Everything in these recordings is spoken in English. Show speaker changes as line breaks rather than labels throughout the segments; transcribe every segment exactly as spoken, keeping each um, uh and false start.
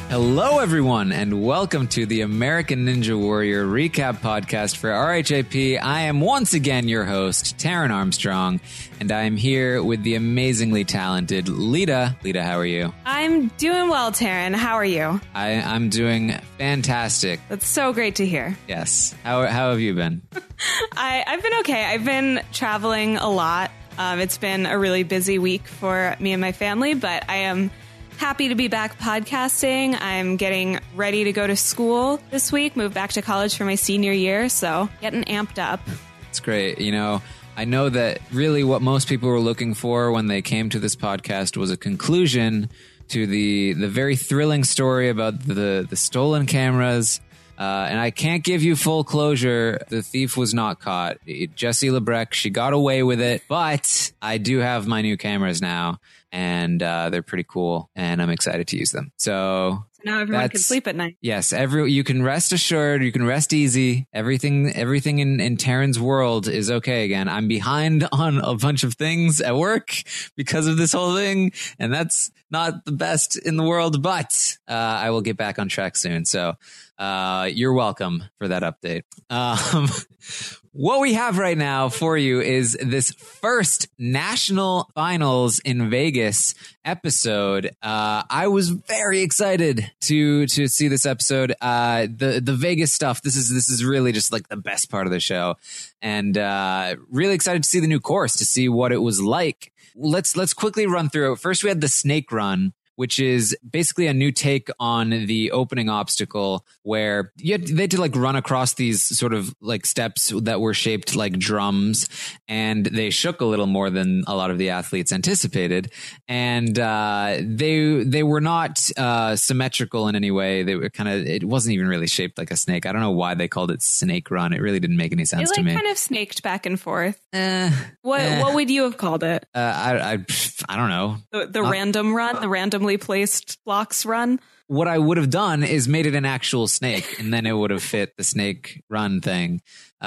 Hello, everyone, and welcome to the American Ninja Warrior Recap Podcast for R H A P. I am once again your host, Taryn Armstrong, and I am here with the amazingly talented Lita. Lita, how are you?
I'm doing well, Taryn. How are you?
I, I'm doing fantastic.
That's so great to hear.
Yes. How, how have you been?
I, I've been okay. I've been traveling a lot. Um, it's been a really busy week for me and my family, but I am happy to be back podcasting. I'm getting ready to go to school this week, move back to college for my senior year, so getting amped up.
It's great. You know, I know that really what most people were looking for when they came to this podcast was a conclusion to the the very thrilling story about the, the stolen cameras. Uh, and I can't give you full closure. The thief was not caught. Jessie Lebrecq, she got away with it. But I do have my new cameras now, and uh, they're pretty cool, and I'm excited to use them. So,
so now everyone can sleep at night.
Yes, every you can rest assured. You can rest easy. Everything, everything in, in Taryn's world is okay again. I'm behind on a bunch of things at work because of this whole thing, and that's not the best in the world. But uh, I will get back on track soon. So. Uh, you're welcome for that update. Um, what we have right now for you is this first national finals in Vegas episode. Uh, I was very excited to, to see this episode. Uh, the, the Vegas stuff, this is, this is really just like the best part of the show, and, uh, really excited to see the new course, to see what it was like. Let's, let's quickly run through it. First, we had the snake run, which is basically a new take on the opening obstacle, where you had, they had to like run across these sort of like steps that were shaped like drums, and they shook a little more than a lot of the athletes anticipated. And uh, they they were not uh, symmetrical in any way. They were kind of, it wasn't even really shaped like a snake. I don't know why they called it Snake Run. It really didn't make any sense
it, like,
to me.
It kind of snaked back and forth.
Eh,
what
eh.
what would you have called it?
Uh, I, I I don't know.
The, the
uh,
random run, the randomly placed blocks run.
What I would have done is made it an actual snake, and then it would have fit the snake run thing.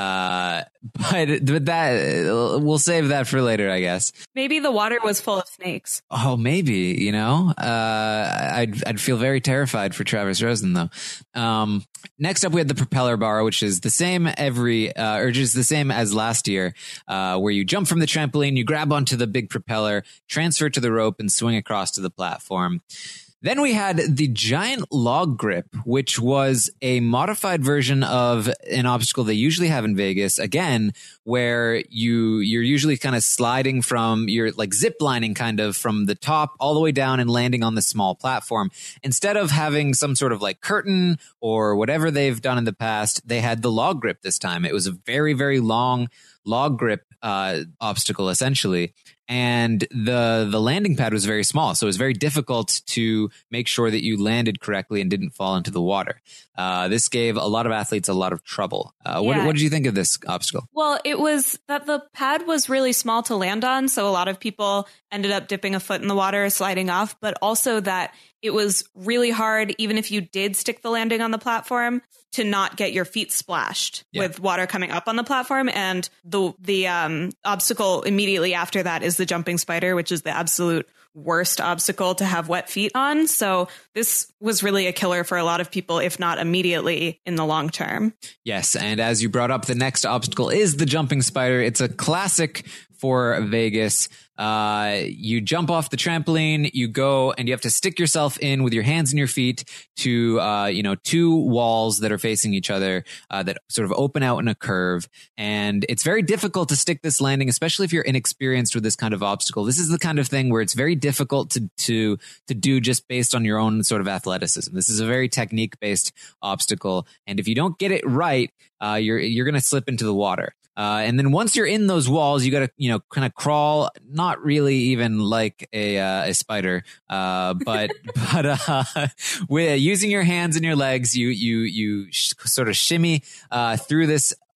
Uh, but, but that we'll save that for later, I guess.
Maybe the water was full of snakes.
Oh, maybe, you know, uh, I'd, I'd feel very terrified for Travis Rosen, though. Um, next up, we had the propeller bar, which is the same every, uh, or just the same as last year, uh, where you jump from the trampoline, you grab onto the big propeller, transfer to the rope, and swing across to the platform. Then we had the giant log grip, which was a modified version of an obstacle they usually have in Vegas. Again, where you, you're usually kind of sliding from, you're like zip lining kind of from the top all the way down and landing on the small platform. Instead of having some sort of like curtain or whatever they've done in the past, they had the log grip this time. It was a very, very long log grip uh, obstacle, essentially. And the the landing pad was very small, so it was very difficult to make sure that you landed correctly and didn't fall into the water. Uh, this gave a lot of athletes a lot of trouble. Uh, what,
yeah.
what did you think of this obstacle?
Well, it was that the pad was really small to land on, so a lot of people ended up dipping a foot in the water, sliding off, but also that it was really hard, even if you did stick the landing on the platform, to not get your feet splashed yeah. with water coming up on the platform. And the the um, obstacle immediately after that is the jumping spider, which is the absolute worst obstacle to have wet feet on. So this was really a killer for a lot of people, if not immediately in the long term.
Yes. And as you brought up, the next obstacle is the jumping spider. It's a classic for Vegas. Uh, you jump off the trampoline, you go and you have to stick yourself in with your hands and your feet to, uh, you know, two walls that are facing each other, uh, that sort of open out in a curve. And it's very difficult to stick this landing, especially if you're inexperienced with this kind of obstacle. This is the kind of thing where it's very difficult to, to, to do just based on your own sort of athleticism. This is a very technique based obstacle. And if you don't get it right, uh, you're, you're going to slip into the water. Uh, and then once you're in those walls, you got to, you know, kind of crawl, not really even like a, uh, a spider, uh, but, but, uh, with using your hands and your legs, you, you, you sh- sort of shimmy, uh, through this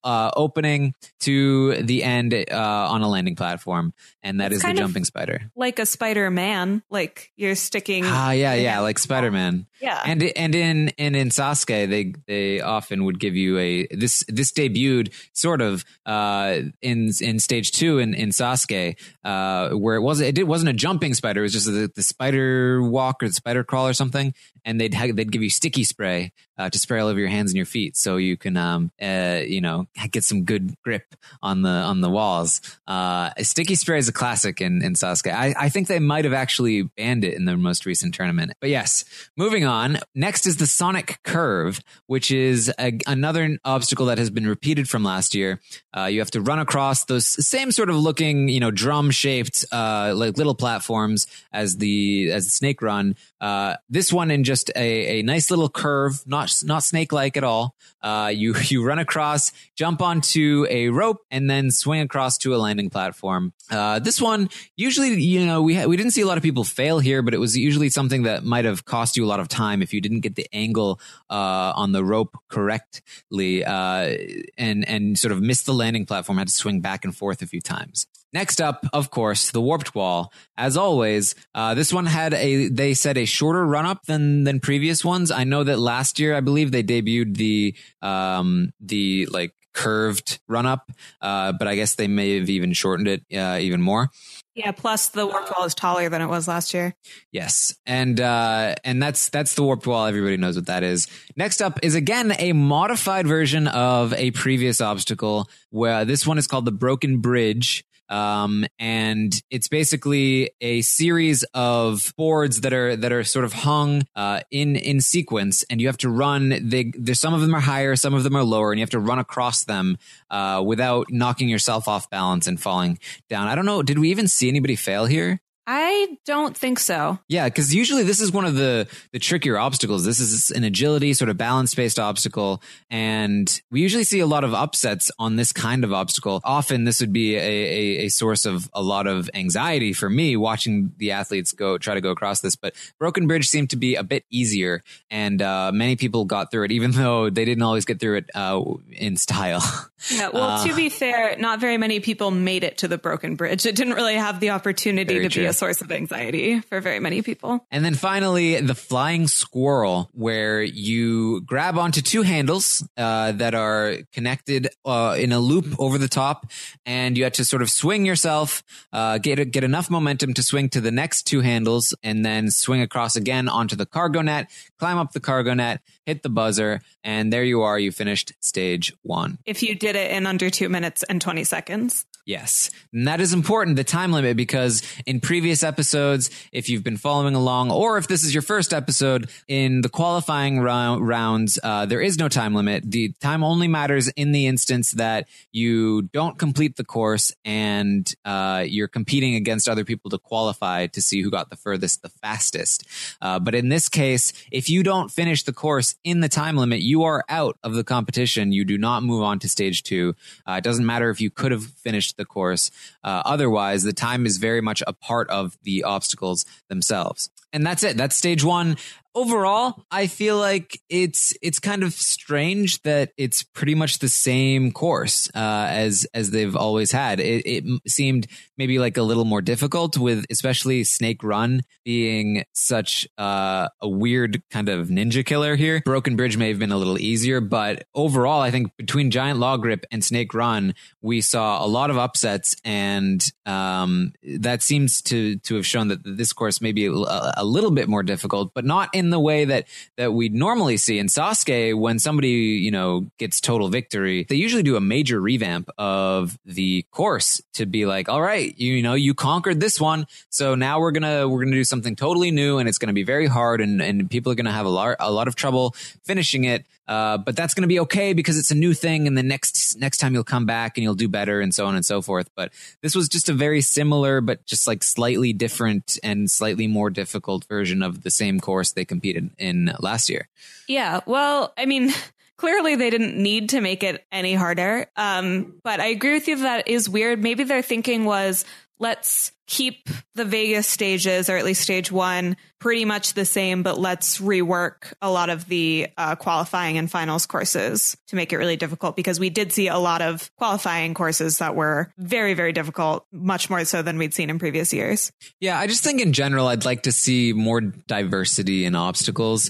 uh, opening to the end uh, on a landing platform, and that
It's
is the
kind of
jumping spider.
Like a Spider-Man, like you're sticking.
Ah, yeah,
your
yeah,
hand
like Spider-Man.
Yeah.
And and in and in Sasuke, they they often would give you a this this debuted sort of uh, in in stage two in in Sasuke, uh, where it wasn't it wasn't a jumping spider, it was just the, the spider walk or the spider crawl or something, and they'd ha- they'd give you sticky spray uh, to spray all over your hands and your feet, so you can um uh, you know get some good grip on the on the walls. Uh, sticky spray is a classic in in Sasuke. I I think they might have actually banned it in the most recent tournament, but yes, moving on. Next is the Sonic Curve, which is a, another obstacle that has been repeated from last year. Uh, you have to run across those same sort of looking, you know, drum shaped, uh, like little platforms as the as the Snake Run. Uh, this one in just a, a nice little curve, not not snake like at all. Uh, you you run across, jump onto a rope, and then swing across to a landing platform. Uh, this one usually, you know, we ha- we didn't see a lot of people fail here, but it was usually something that might have cost you a lot of time if you didn't get the angle uh, on the rope correctly, uh, and and sort of missed the landing platform, had to swing back and forth a few times. Next up, of course, the Warped Wall. As always, uh, this one had a, they said, a shorter run up than than previous ones. I know that last year, I believe they debuted the um, the like curved run up, uh, but I guess they may have even shortened it uh, even more.
Yeah, plus the warped wall is taller than it was last year.
Yes, and uh, and that's that's the Warped Wall. Everybody knows what that is. Next up is again a modified version of a previous obstacle, where this one is called the Broken Bridge. Um, and it's basically a series of boards that are that are sort of hung uh, in in sequence, and you have to run. They, there's some of them are higher, some of them are lower, and you have to run across them uh, without knocking yourself off balance and falling down. I don't know. Did we even see anybody fail here?
I don't think so.
Yeah, because usually this is one of the the trickier obstacles. This is an agility, sort of balance-based obstacle, and we usually see a lot of upsets on this kind of obstacle. Often this would be a, a, a source of a lot of anxiety for me watching the athletes go try to go across this, but Broken Bridge seemed to be a bit easier, and uh, many people got through it, even though they didn't always get through it uh, in style.
Yeah, well, uh, to be fair, not very many people made it to the Broken Bridge. It didn't really have the opportunity to true. be a source of anxiety for very many people.
And then finally, the Flying Squirrel, where you grab onto two handles uh, that are connected uh, in a loop over the top, and you have to sort of swing yourself, uh, get get enough momentum to swing to the next two handles, and then swing across again onto the cargo net, climb up the cargo net, hit the buzzer, and there you are. You finished stage one.
If you did it in under two minutes and twenty seconds.
Yes. And that is important, the time limit, because in previous episodes, if you've been following along, or if this is your first episode, in the qualifying round, rounds, uh, there is no time limit. The time only matters in the instance that you don't complete the course and uh, you're competing against other people to qualify to see who got the furthest, the fastest. Uh, but in this case, if you don't finish the course in the time limit, you are out of the competition. You do not move on to stage two. Uh, it doesn't matter if you could have finished the course. Uh, otherwise, the time is very much a part of the obstacles themselves. And that's it. That's stage one. Overall, I feel like it's it's kind of strange that it's pretty much the same course uh, as as they've always had. It, it seemed maybe like a little more difficult, with especially Snake Run being such uh, a weird kind of ninja killer here. Broken Bridge may have been a little easier, but overall, I think between Giant Log Grip and Snake Run, we saw a lot of upsets, and um, that seems to to have shown that this course may be a, a little bit more difficult, but not in the way that that we normally see in Sasuke. When somebody, you know, gets total victory, they usually do a major revamp of the course to be like, all right, you, you know, you conquered this one, so now we're gonna we're gonna do something totally new, and it's gonna be very hard, and and people are gonna have a lot a lot of trouble finishing it. Uh, but that's going to be okay because it's a new thing, and the next next time you'll come back and you'll do better, and so on and so forth. But this was just a very similar, but just like slightly different and slightly more difficult version of the same course they competed in last year.
Yeah, well, I mean, clearly they didn't need to make it any harder. Um, but I agree with you that is weird. Maybe their thinking was, let's keep the Vegas stages, or at least stage one, pretty much the same, but let's rework a lot of the uh, qualifying and finals courses to make it really difficult, because we did see a lot of qualifying courses that were very, very difficult, much more so than we'd seen in previous years.
Yeah, I just think in general, I'd like to see more diversity in obstacles.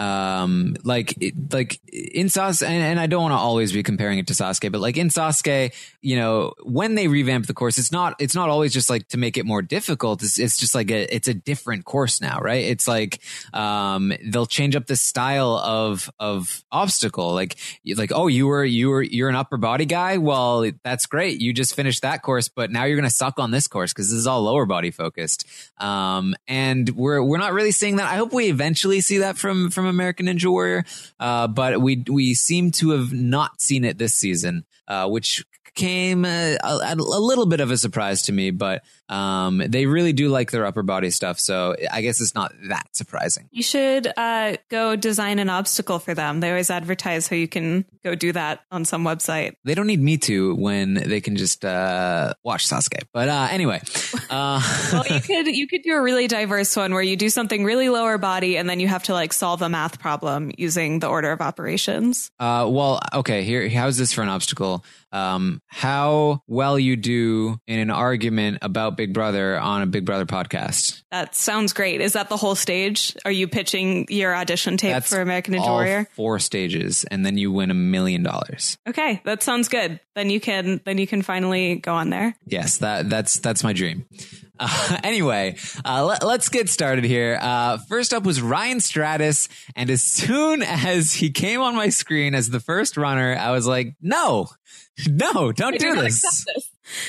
Um, like, like in Sasuke, and, and I don't want to always be comparing it to Sasuke, but like in Sasuke, you know, when they revamp the course, it's not, it's not always just like to make it more difficult. It's, it's just like a, it's a different course now, right? It's like, um, they'll change up the style of, of obstacle. Like, like, oh, you were, you were, you're an upper body guy. Well, that's great. You just finished that course, but now you're going to suck on this course because this is all lower body focused. Um, and we're, we're not really seeing that. I hope we eventually see that from, from American Ninja Warrior. Uh, but we, we seem to have not seen it this season, uh, which came a, a, a little bit of a surprise to me, but um, they really do like their upper body stuff. So I guess it's not that surprising.
You should uh, go design an obstacle for them. They always advertise how you can go do that on some website.
They don't need me to when they can just uh, watch Sasuke. But uh, anyway. Uh,
well, you could you could do a really diverse one where you do something really lower body and then you have to like solve a math problem using the order of operations.
Uh, well, okay, here, how's this for an obstacle? Um, how well you do in an argument about Big Brother on a Big Brother podcast.
That sounds great. Is that the whole stage? Are you pitching your audition tape
That's
for American Ninja
all
Warrior?
Four stages, and then you win a million dollars.
Okay, that sounds good. Then you can then you can finally go on there.
Yes, that that's that's my dream. Uh, anyway, uh, let, let's get started here. Uh, first up was Ryan Stratis, and as soon as he came on my screen as the first runner, I was like, no, no, don't do this. this.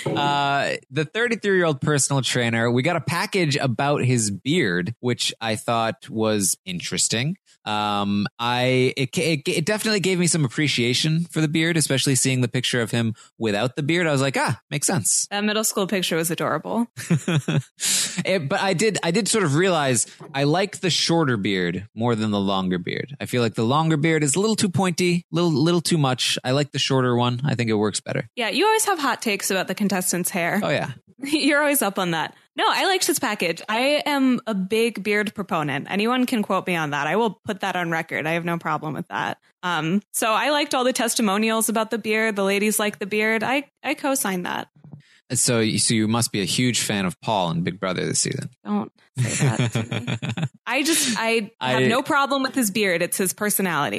Uh, the thirty-three-year-old personal trainer, we got a package about his beard, which I thought was interesting. Um, I it, it it definitely gave me some appreciation for the beard, especially seeing the picture of him without the beard. I was like, ah, makes sense.
That middle school picture was adorable.
it, but I did I did sort of realize I like the shorter beard more than the longer beard. I feel like the longer beard is a little too pointy, little little too much. I like the shorter one. I think it works better.
Yeah, you always have hot takes about the contestants' hair.
Oh yeah.
You're always up on that. No, I liked this package. I am a big beard proponent. Anyone can quote me on that. I will put that on record. I have no problem with that. Um, so I liked all the testimonials about the beard. The ladies like the beard. I, I co-signed that.
So, so you must be a huge fan of Paul and Big Brother this season.
Don't say that to me. I just, I have I, no problem with his beard. It's his personality.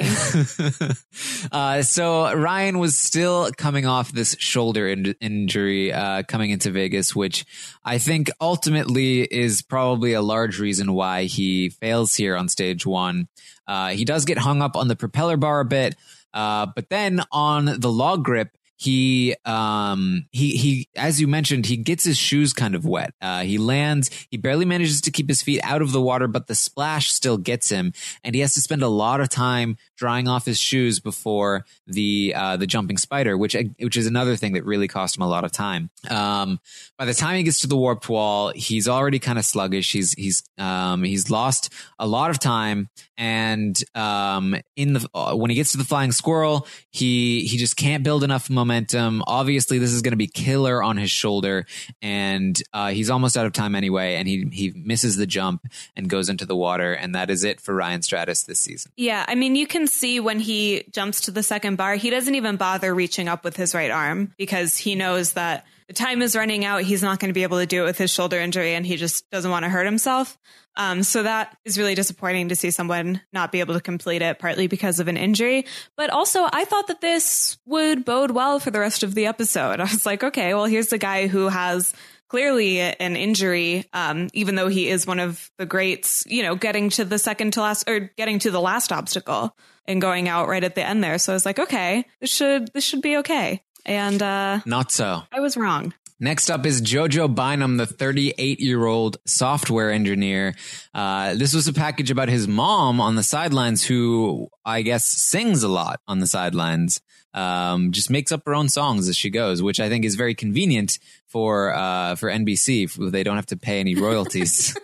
uh, so Ryan was still coming off this shoulder in- injury uh, coming into Vegas, which I think ultimately is probably a large reason why he fails here on stage one. Uh, he does get hung up on the propeller bar a bit, uh, but then on the log grip, He, um, he, he, as you mentioned, he gets his shoes kind of wet. Uh, he lands, he barely manages to keep his feet out of the water, but the splash still gets him. And he has to spend a lot of time drying off his shoes before the, uh, the jumping spider, which, which is another thing that really cost him a lot of time. Um, by the time he gets to the warped wall, he's already kind of sluggish. He's, he's, um, he's lost a lot of time. And, um, in the, uh, when he gets to the flying squirrel, he, he just can't build enough momentum. Momentum. Obviously, this is going to be killer on his shoulder, and uh, he's almost out of time anyway. And he he misses the jump and goes into the water, and that is it for Ryan Stratis this season.
Yeah, I mean, you can see when he jumps to the second bar, he doesn't even bother reaching up with his right arm because he knows that the time is running out. He's not going to be able to do it with his shoulder injury, and he just doesn't want to hurt himself. Um, so that is really disappointing to see someone not be able to complete it, partly because of an injury. But also, I thought that this would bode well for the rest of the episode. I was like, okay, well, here's the guy who has clearly an injury, um, even though he is one of the greats, you know, getting to the second to last or getting to the last obstacle and going out right at the end there. So I was like, okay, this should this should be okay. And uh,
not so.
I was wrong.
Next up is Jojo Bynum, the thirty-eight-year-old software engineer. Uh, this was a package about his mom on the sidelines, who I guess sings a lot on the sidelines. Um, just makes up her own songs as she goes, which I think is very convenient for uh, for N B C. They don't have to pay any royalties.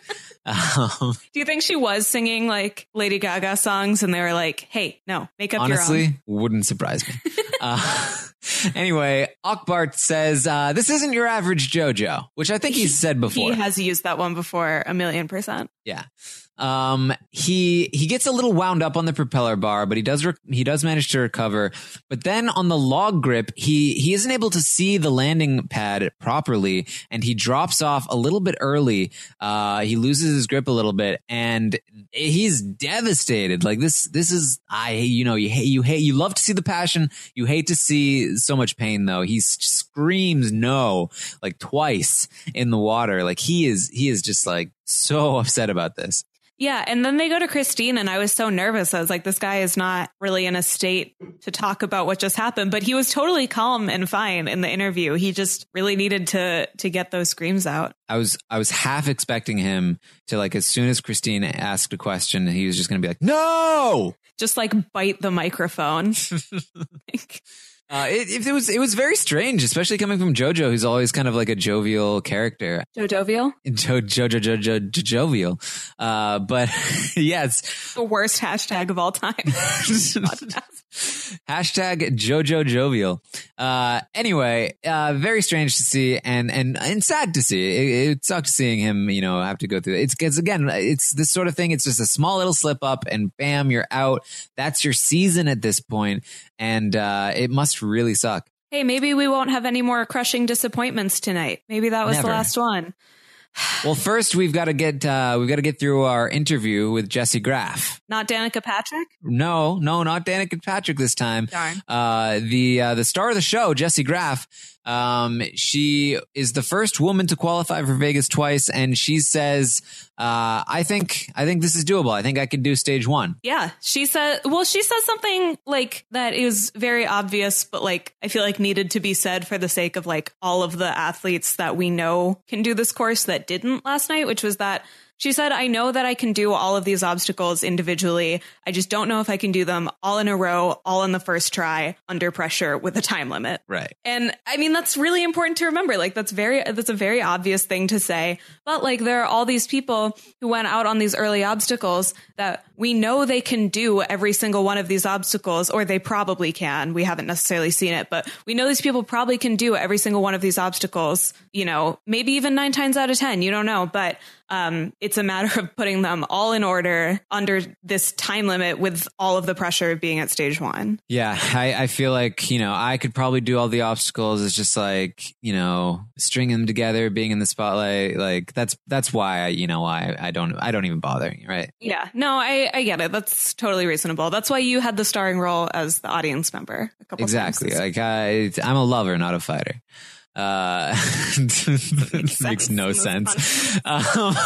Um,
Do you think she was singing like Lady Gaga songs and they were like, hey, no, make up
honestly,
your own?
Wouldn't surprise me. uh, anyway, Akbart says, uh, this isn't your average JoJo, which I think he's said before.
He has used that one before a million percent.
Yeah. Um, he, he gets a little wound up on the propeller bar, but he does, rec- he does manage to recover. But then on the log grip, he, he isn't able to see the landing pad properly and he drops off a little bit early. Uh, he loses his grip a little bit and he's devastated. Like this, this is, I, you know, you hate, you hate, you love to see the passion. You hate to see so much pain though. He screams no, like twice in the water. Like he is, he is just like so upset about this.
Yeah. And then they go to Christine and I was so nervous. I was like, this guy is not really in a state to talk about what just happened, but he was totally calm and fine in the interview. He just really needed to to get those screams out.
I was I was half expecting him to, like, as soon as Christine asked a question, he was just going to be like, no,
just like bite the microphone.
Uh, it, it was it was very strange, especially coming from JoJo, who's always kind of like a jovial character.
Jojovial?
Jo, JoJo, JoJo, JoJo, jovial. Uh, but yes.
The worst hashtag of all time.
Hashtag JoJo Jovial. Uh, anyway, uh, very strange to see and, and, and sad to see. It, it sucked seeing him, you know, have to go through it. It's because, again, it's this sort of thing. It's just a small little slip up and bam, you're out. That's your season at this point, and uh, it must really suck.
Hey, maybe we won't have any more crushing disappointments tonight. Maybe that was
Never.
the last one.
Well, first we've got to get uh, we've got to get through our interview with Jesse Graff.
Not Danica Patrick?
No, no, not Danica Patrick this time.
Darn.
Uh, the uh, the star of the show, Jesse Graff. Um, she is the first woman to qualify for Vegas twice, and she says, uh, "I think I think this is doable. I think I could do stage one."
Yeah, she said. Well, she says something like that is very obvious, but like I feel like needed to be said for the sake of like all of the athletes that we know can do this course that didn't last night, which was that. She said, I know that I can do all of these obstacles individually. I just don't know if I can do them all in a row, all in the first try, under pressure with a time limit.
Right.
And I mean, that's really important to remember. Like, that's very, that's a very obvious thing to say. But like, there are all these people who went out on these early obstacles that we know they can do every single one of these obstacles, or they probably can. We haven't necessarily seen it, but we know these people probably can do every single one of these obstacles, you know, maybe even nine times out of ten, you don't know. But um, it's a matter of putting them all in order under this time limit with all of the pressure of being at stage one.
Yeah, I, I feel like, you know, I could probably do all the obstacles. It's just like, you know, stringing them together, being in the spotlight. Like that's that's why I, you know, why I don't I don't even bother. Right.
Yeah, no, I, I get it. That's totally reasonable. That's why you had the starring role as the audience member a couple
exactly.
times.
Like I, I'm a lover, not a fighter. Uh, makes, makes no sense. Um,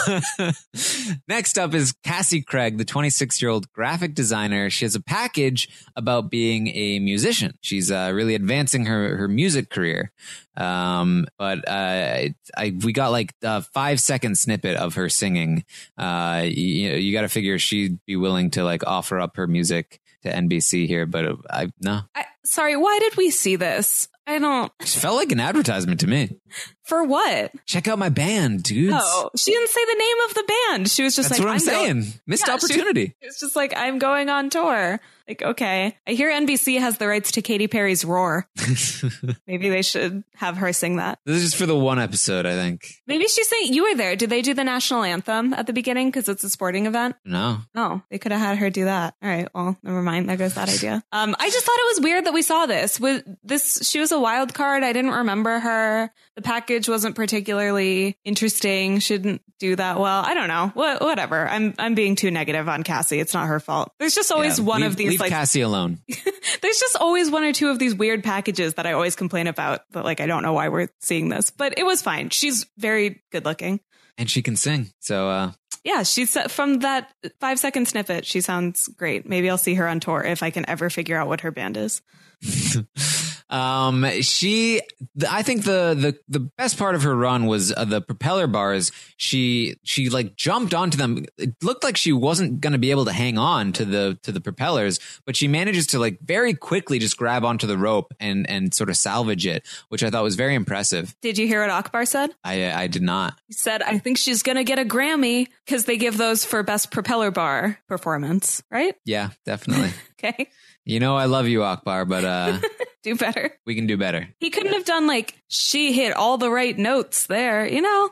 next up is Cassie Craig, the twenty-six year old graphic designer. She has a package about being a musician. She's uh, really advancing her, her music career. Um, but uh, I we got like a five second snippet of her singing. Uh, you, you got to figure she'd be willing to like offer up her music to N B C here, but I no.
I, sorry, why did we see this? I don't.
It felt like an advertisement to me.
For what?
Check out my band, dudes.
Oh, she didn't say the name of the band. She was just
That's
like,
what I'm, I'm saying. Going, Missed yeah, opportunity.
She, it was just like, I'm going on tour. Like, okay. I hear N B C has the rights to Katy Perry's Roar. Maybe they should have her sing that.
This is just for the one episode, I think.
Maybe she's saying, you were there. Did they do the national anthem at the beginning? Because it's a sporting event?
No.
Oh, they could have had her do that. All right. Well, never mind. There goes that idea. Um, I just thought it was weird that we saw this. With this, she was a wild card. I didn't remember her. The package wasn't particularly interesting. She didn't do that well. I don't know. What, whatever. I'm I'm being too negative on Cassie. It's not her fault. There's just always
yeah,
one
leave,
of these
leave
like
Cassie alone.
There's just always one or two of these weird packages that I always complain about. But like I don't know why we're seeing this. But it was fine. She's very good looking.
And she can sing. So uh
yeah, she's from that five second snippet. She sounds great. Maybe I'll see her on tour if I can ever figure out what her band is.
Um, she, I think the, the, the best part of her run was uh, the propeller bars. She, she like jumped onto them. It looked like she wasn't going to be able to hang on to the, to the propellers, but she manages to like very quickly just grab onto the rope and, and sort of salvage it, which I thought was very impressive.
Did you hear what Akbar said?
I, I did not.
He said, I think she's going to get a Grammy because they give those for best propeller bar performance, right?
Yeah, definitely.
Okay.
You know, I love you, Akbar, but uh,
do better.
We can do better.
He couldn't have done like, she hit all the right notes there, you know?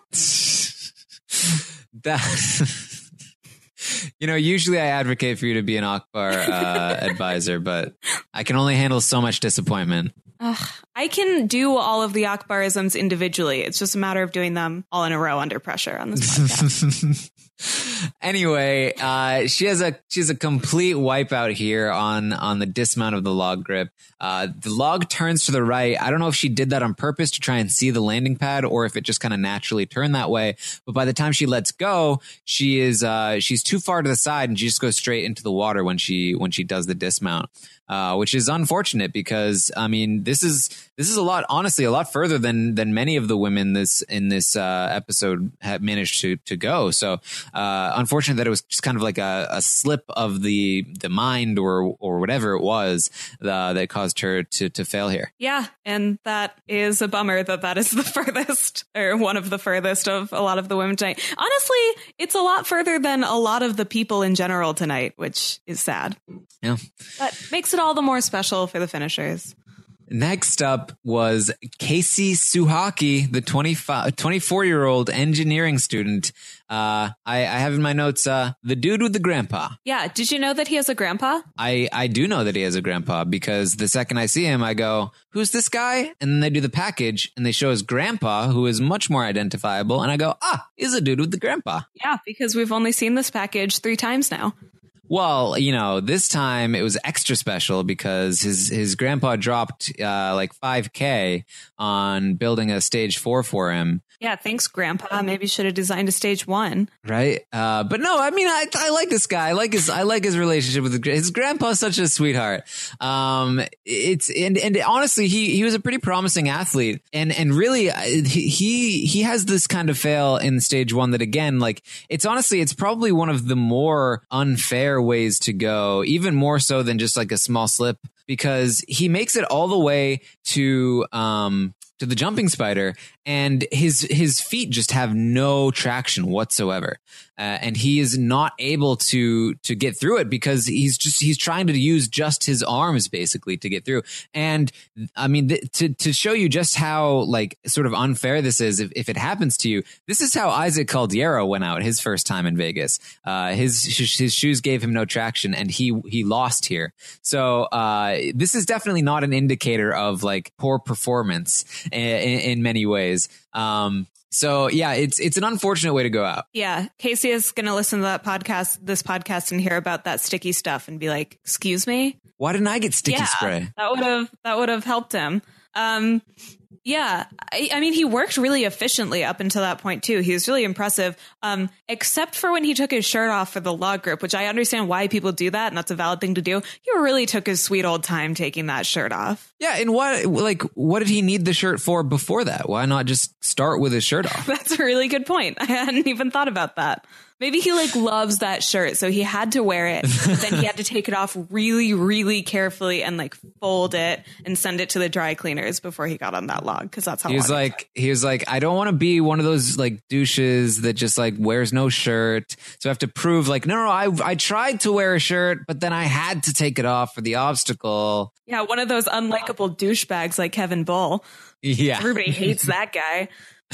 That, you know, usually I advocate for you to be an Akbar uh, advisor, but I can only handle so much disappointment.
Ugh, I can do all of the Akbarisms individually. It's just a matter of doing them all in a row under pressure on this podcast.
Anyway, uh, she has a she has a complete wipeout here on on the dismount of the log grip. Uh, the log turns to the right. I don't know if she did that on purpose to try and see the landing pad, or if it just kind of naturally turned that way. But by the time she lets go, she is uh, she's too far to the side, and she just goes straight into the water when she when she does the dismount. Uh, which is unfortunate because I mean this is this is a lot honestly a lot further than than many of the women this in this uh, episode have managed to to go. So uh, unfortunate that it was just kind of like a, a slip of the the mind or or whatever it was uh, that caused her to to fail here.
Yeah, and that is a bummer that that is the furthest or one of the furthest of a lot of the women tonight. Honestly, it's a lot further than a lot of the people in general tonight, which is sad.
Yeah,
but makes it all the more special for the finishers.
Next up was Casey Suhaki, the twenty-five, twenty-four-year-old engineering student. Uh, I, I have in my notes, uh, the dude with the grandpa.
Yeah. Did you know that he has a grandpa?
I, I do know that he has a grandpa because the second I see him, I go, who's this guy? And then they do the package and they show his grandpa, who is much more identifiable. And I go, ah, he's a dude with the grandpa.
Yeah, because we've only seen this package three times now.
Well, you know, this time it was extra special because his his grandpa dropped uh, like five K on building a stage four for him.
Yeah, thanks, Grandpa. Maybe you should have designed a stage one.
Right. Uh, but no, I mean, I, I like this guy. I like his I like his relationship with his, his grandpa's such a sweetheart. Um, it's and and honestly, he he was a pretty promising athlete, and and really he he has this kind of fail in stage one that again, like it's honestly it's probably one of the more unfair ways to go, even more so than just like a small slip, because he makes it all the way to um to the jumping spider and his his feet just have no traction whatsoever, uh, and he is not able to to get through it because he's just he's trying to use just his arms basically to get through. And I mean th- to to show you just how like sort of unfair this is, if, if it happens to you, this is how Isaac Caldiero went out his first time in Vegas. Uh, his his shoes gave him no traction and he he lost here. So uh, this is definitely not an indicator of like poor performance in, in many ways. Um, so yeah, it's it's an unfortunate way to go out.
Yeah, Casey is going to listen to that podcast, this podcast, and hear about that sticky stuff and be like, "Excuse me,
why didn't I get sticky
yeah,
spray?"
That would have that would have helped him. Um, yeah, I, I mean, he worked really efficiently up until that point too. He was really impressive, um, except for when he took his shirt off for the log grip, which I understand why people do that, and that's a valid thing to do. He really took his sweet old time taking that shirt off.
Yeah, and what like what did he need the shirt for before that? Why not just start with his shirt off?
That's a really good point. I hadn't even thought about that. Maybe he like loves that shirt, so he had to wear it, but then he had to take it off really, really carefully and like fold it and send it to the dry cleaners before he got on that log, because that's how
he was like. He was like, I don't want to be one of those like douches that just like wears no shirt, so I have to prove like, no, no, I I tried to wear a shirt, but then I had to take it off for the obstacle.
Yeah, one of those unlikable douchebags like Kevin Bull.
Yeah,
everybody hates that guy.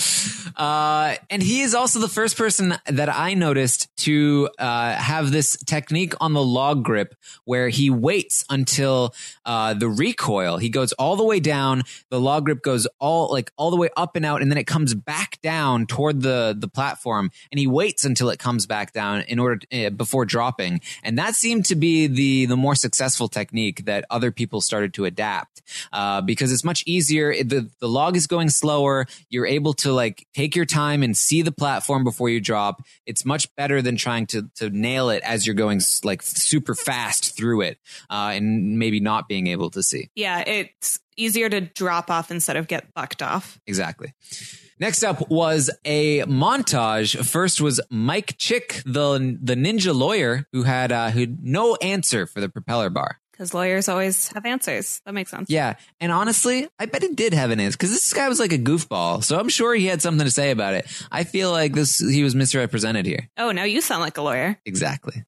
Uh, and he is also the first person that I noticed to uh, have this technique on the log grip where he waits until uh, the recoil. He goes all the way down. The log grip goes all like all the way up and out, and then it comes back down toward the the platform. And he waits until it comes back down in order to, uh, before dropping. And that seemed to be the the more successful technique that other people started to adapt uh, because it's much easier. The the log is going slower. You're able to to like take your time and see the platform before you drop. It's much better than trying to to nail it as you're going like super fast through it uh, and maybe not being able to see.
Yeah, it's easier to drop off instead of get bucked off.
Exactly. Next up was a montage. First was Mike Chick, the the ninja lawyer who had uh, who had no answer for the propeller bar.
Because lawyers always have answers. That makes sense.
Yeah. And honestly, I bet he did have an answer because this guy was like a goofball. So I'm sure he had something to say about it. I feel like this he was misrepresented here.
Oh, now you sound like a lawyer.
Exactly.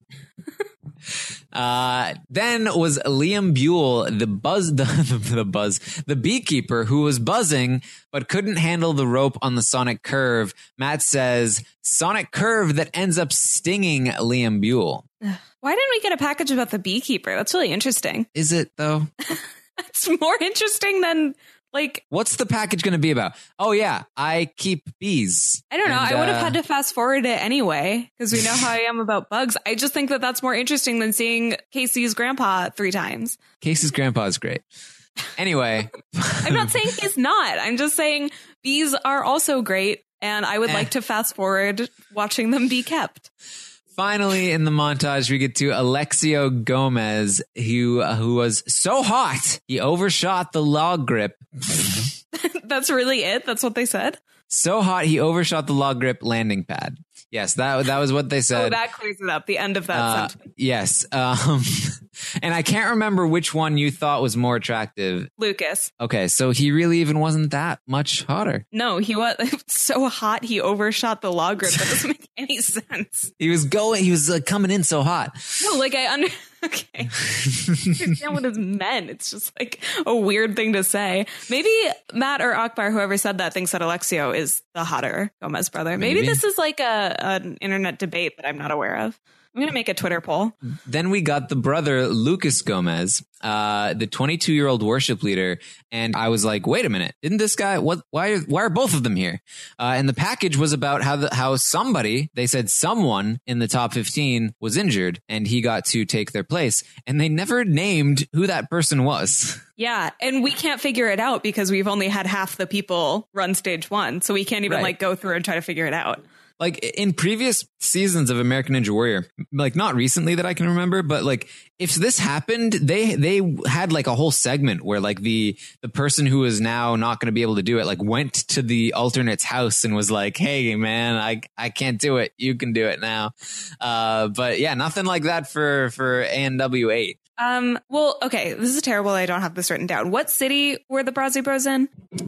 Uh, then was Liam Buell, the buzz, the, the, the buzz, the beekeeper who was buzzing, but couldn't handle the rope on the sonic curve. Matt says sonic curve that ends up stinging Liam Buell.
Why didn't we get a package about the beekeeper? That's really interesting.
Is it though?
It's more interesting than like,
what's the package going to be about? Oh yeah, I keep bees.
I don't know.
And,
I would have
uh,
had to fast forward it anyway because we know how I am about bugs. I just think that that's more interesting than seeing Casey's grandpa three times.
Casey's grandpa is great. Anyway,
I'm not saying he's not. I'm just saying bees are also great, and I would
Eh.
like to fast forward watching them be kept.
finally, in the montage, we get to Alexio Gomez, who uh, who was so hot he overshot the log grip.
That's really it? That's what they said?
So hot he overshot the log grip landing pad. Yes, that that was what they said.
Oh, that clears it up. The end of that
Uh,
sentence.
yes. Um, and I can't remember which one you thought was more attractive.
Lucas.
Okay, so he really even wasn't that much hotter.
No, he was so hot he overshot the log grip. That doesn't make any sense.
He was going, he was uh, coming in so hot.
No, like I under okay. I understand what it meant. It's just like a weird thing to say. Maybe Matt or Akbar, whoever said that, thinks that Alexio is the hotter Gomez brother. Maybe,
Maybe.
this is like a an internet debate that I'm not aware of. I'm going to make a Twitter poll.
Then we got the brother, Lucas Gomez, uh, the twenty-two-year-old worship leader. And I was like, wait a minute, didn't this guy, what, why, are, why are both of them here? Uh, and the package was about how the, how somebody, they said someone in the top fifteen was injured and he got to take their place. And they never named who that person was.
Yeah, and we can't figure it out because we've only had half the people run stage one. So we can't even
Right.
like go through and try to figure it out.
Like in previous seasons of American Ninja Warrior, like not recently that I can remember, but like if this happened, they they had like a whole segment where like the the person who is now not going to be able to do it like went to the alternate's house and was like, "Hey man, I I can't do it. You can do it now." Uh, but yeah, nothing like that for for A N W eight.
Um, well, okay, this is terrible. I don't have this written down. What city were the Brazzy Bros in?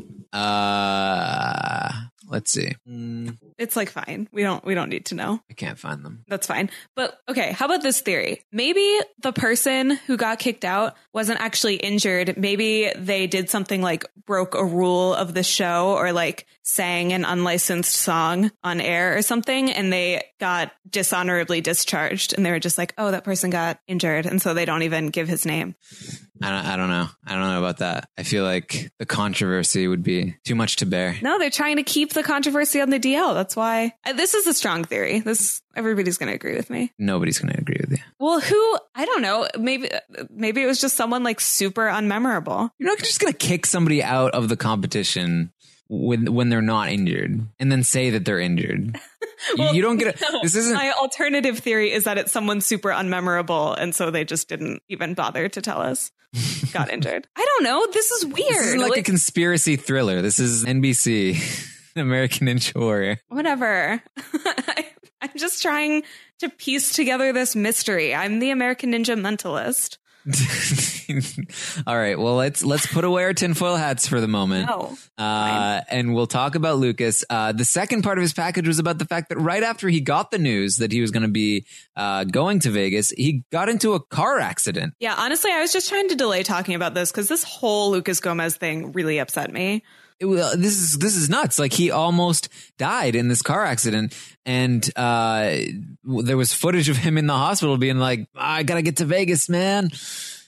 Uh, let's see. Mm,
It's like fine. We don't we don't need to know.
I can't find them.
That's fine. But okay, how about this theory? Maybe the person who got kicked out wasn't actually injured. Maybe they did something like broke a rule of the show or like sang an unlicensed song on air or something, and they got dishonorably discharged. And they were just like, oh, that person got injured. And so they don't even give his name.
I don't, I don't know. I don't know about that. I feel like the controversy would be too much to bear.
No, they're trying to keep the controversy on the D L. That's why uh, this is a strong theory. This everybody's going to agree with me.
Nobody's going to agree with you.
Well, who? I don't know. Maybe maybe it was just someone like super unmemorable.
You're not just going to kick somebody out of the competition when when they're not injured and then say that they're injured. You-
Well,
you don't get
no.
a, this isn't
My alternative theory is that it's someone super unmemorable, and so they just didn't even bother to tell us got injured. I don't know. This is weird.
this isn't like, a
Like,
conspiracy thriller. This is N B C, American Ninja Warrior.
whatever. I, I'm just trying to piece together this mystery. I'm the American Ninja mentalist.
All right, well let's let's put away our tinfoil hats for the moment.
No.
Uh, and we'll talk about Lucas. Uh, the second part of his package was about the fact that right after he got the news that he was going to be uh, going to Vegas, he got into a car accident.
Yeah, honestly, I was just trying to delay talking about this because this whole Lucas Gomez thing really upset me.
It, well, this is this is nuts. Like he almost died in this car accident, and uh, there was footage of him in the hospital being like, "I gotta get to Vegas, man."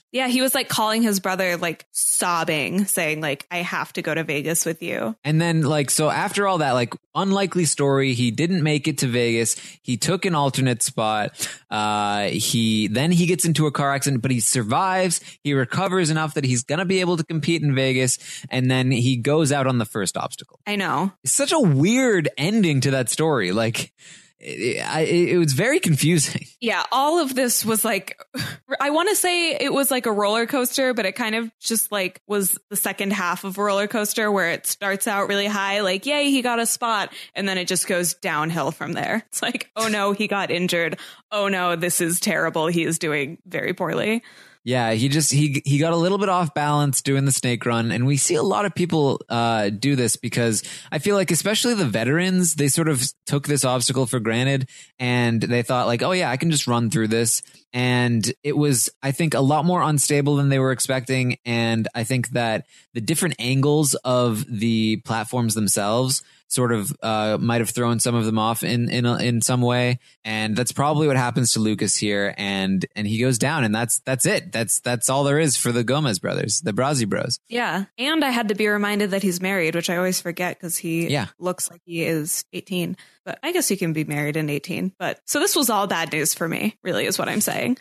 Yeah, he was like calling his brother, like sobbing, saying like, I have to go to Vegas with you.
And then like, so after all that, like unlikely story, he didn't make it to Vegas. He took an alternate spot. Uh, he, then he gets into a car accident, but he survives. He recovers enough that he's going to be able to compete in Vegas. And then he goes out on the first obstacle.
I know.
It's such a weird ending to that story. Like, It, I, it was very confusing.
Yeah, all of this was like, I want to say it was like a roller coaster, but it kind of just like was the second half of a roller coaster where it starts out really high, like, yay, he got a spot. And then it just goes downhill from there. It's like, oh no, he got injured. Oh no, this is terrible. He is doing very poorly.
Yeah, he just he he got a little bit off balance doing the snake run, and we see a lot of people uh, do this because I feel like especially the veterans, they sort of took this obstacle for granted and they thought like, oh yeah, I can just run through this. And it was, I think, a lot more unstable than they were expecting. And I think that the different angles of the platforms themselves sort of uh, might have thrown some of them off in in in some way, and that's probably what happens to Lucas here. And and he goes down, and that's that's it. That's that's all there is for the Gomez brothers, the Brazzi Bros.
Yeah, and I had to be reminded that he's married, which I always forget because he
yeah. looks
like he is eighteen. But I guess he can be married in eighteen. But so this was all bad news for me, really, is what I'm saying.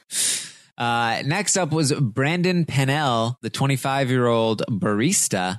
Uh, next up was Brandon Pennell, the twenty-five year old barista.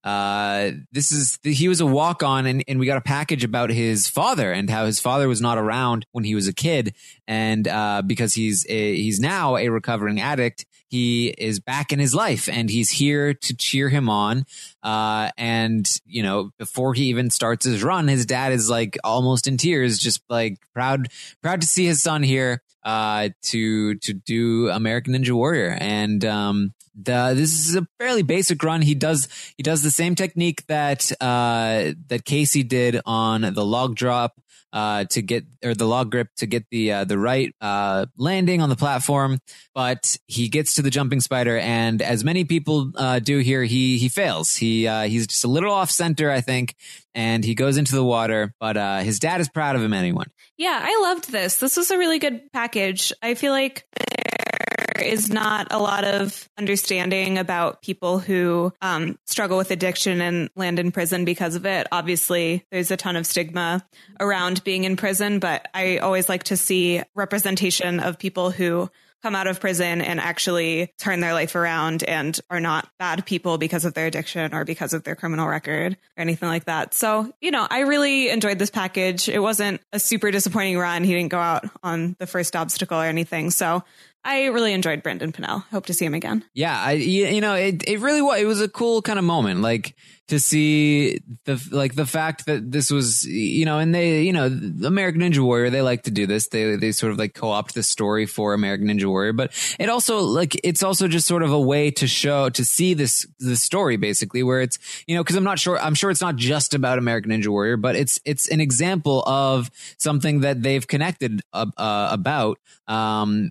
Uh, this is, he was a walk on and, and we got a package about his father and how his father was not around when he was a kid. And, uh, because he's, a, he's now a recovering addict, he is back in his life and he's here to cheer him on. Uh, and, you know, before he even starts his run, his dad is like almost in tears, just like proud, proud to see his son here, uh, to, to do American Ninja Warrior. And, um, The, this is a fairly basic run. He does he does the same technique that uh, that Casey did on the log drop uh, to get or the log grip to get the uh, the right uh, landing on the platform. But he gets to the jumping spider, and as many people uh, do here, he he fails. He uh, he's just a little off center, I think, and he goes into the water. But uh, his dad is proud of him anyway.
Yeah, I loved this. This was a really good package. I feel like there is not a lot of understanding about people who um, struggle with addiction and land in prison because of it. Obviously, there's a ton of stigma around being in prison, but I always like to see representation of people who come out of prison and actually turn their life around and are not bad people because of their addiction or because of their criminal record or anything like that. So, you know, I really enjoyed this package. It wasn't a super disappointing run. He didn't go out on the first obstacle or anything. So I really enjoyed Brandon Pennell. Hope to see him again.
Yeah, I, you know, it, it really was. It was a cool kind of moment, like to see the like the fact that this was, you know, and they, you know, American Ninja Warrior, they like to do this. They they sort of like co-opt this story for American Ninja Warrior, but it also like it's also just sort of a way to show to see this the story basically where it's, you know, because I'm not sure I'm sure it's not just about American Ninja Warrior, but it's it's an example of something that they've connected uh, uh, about. Um,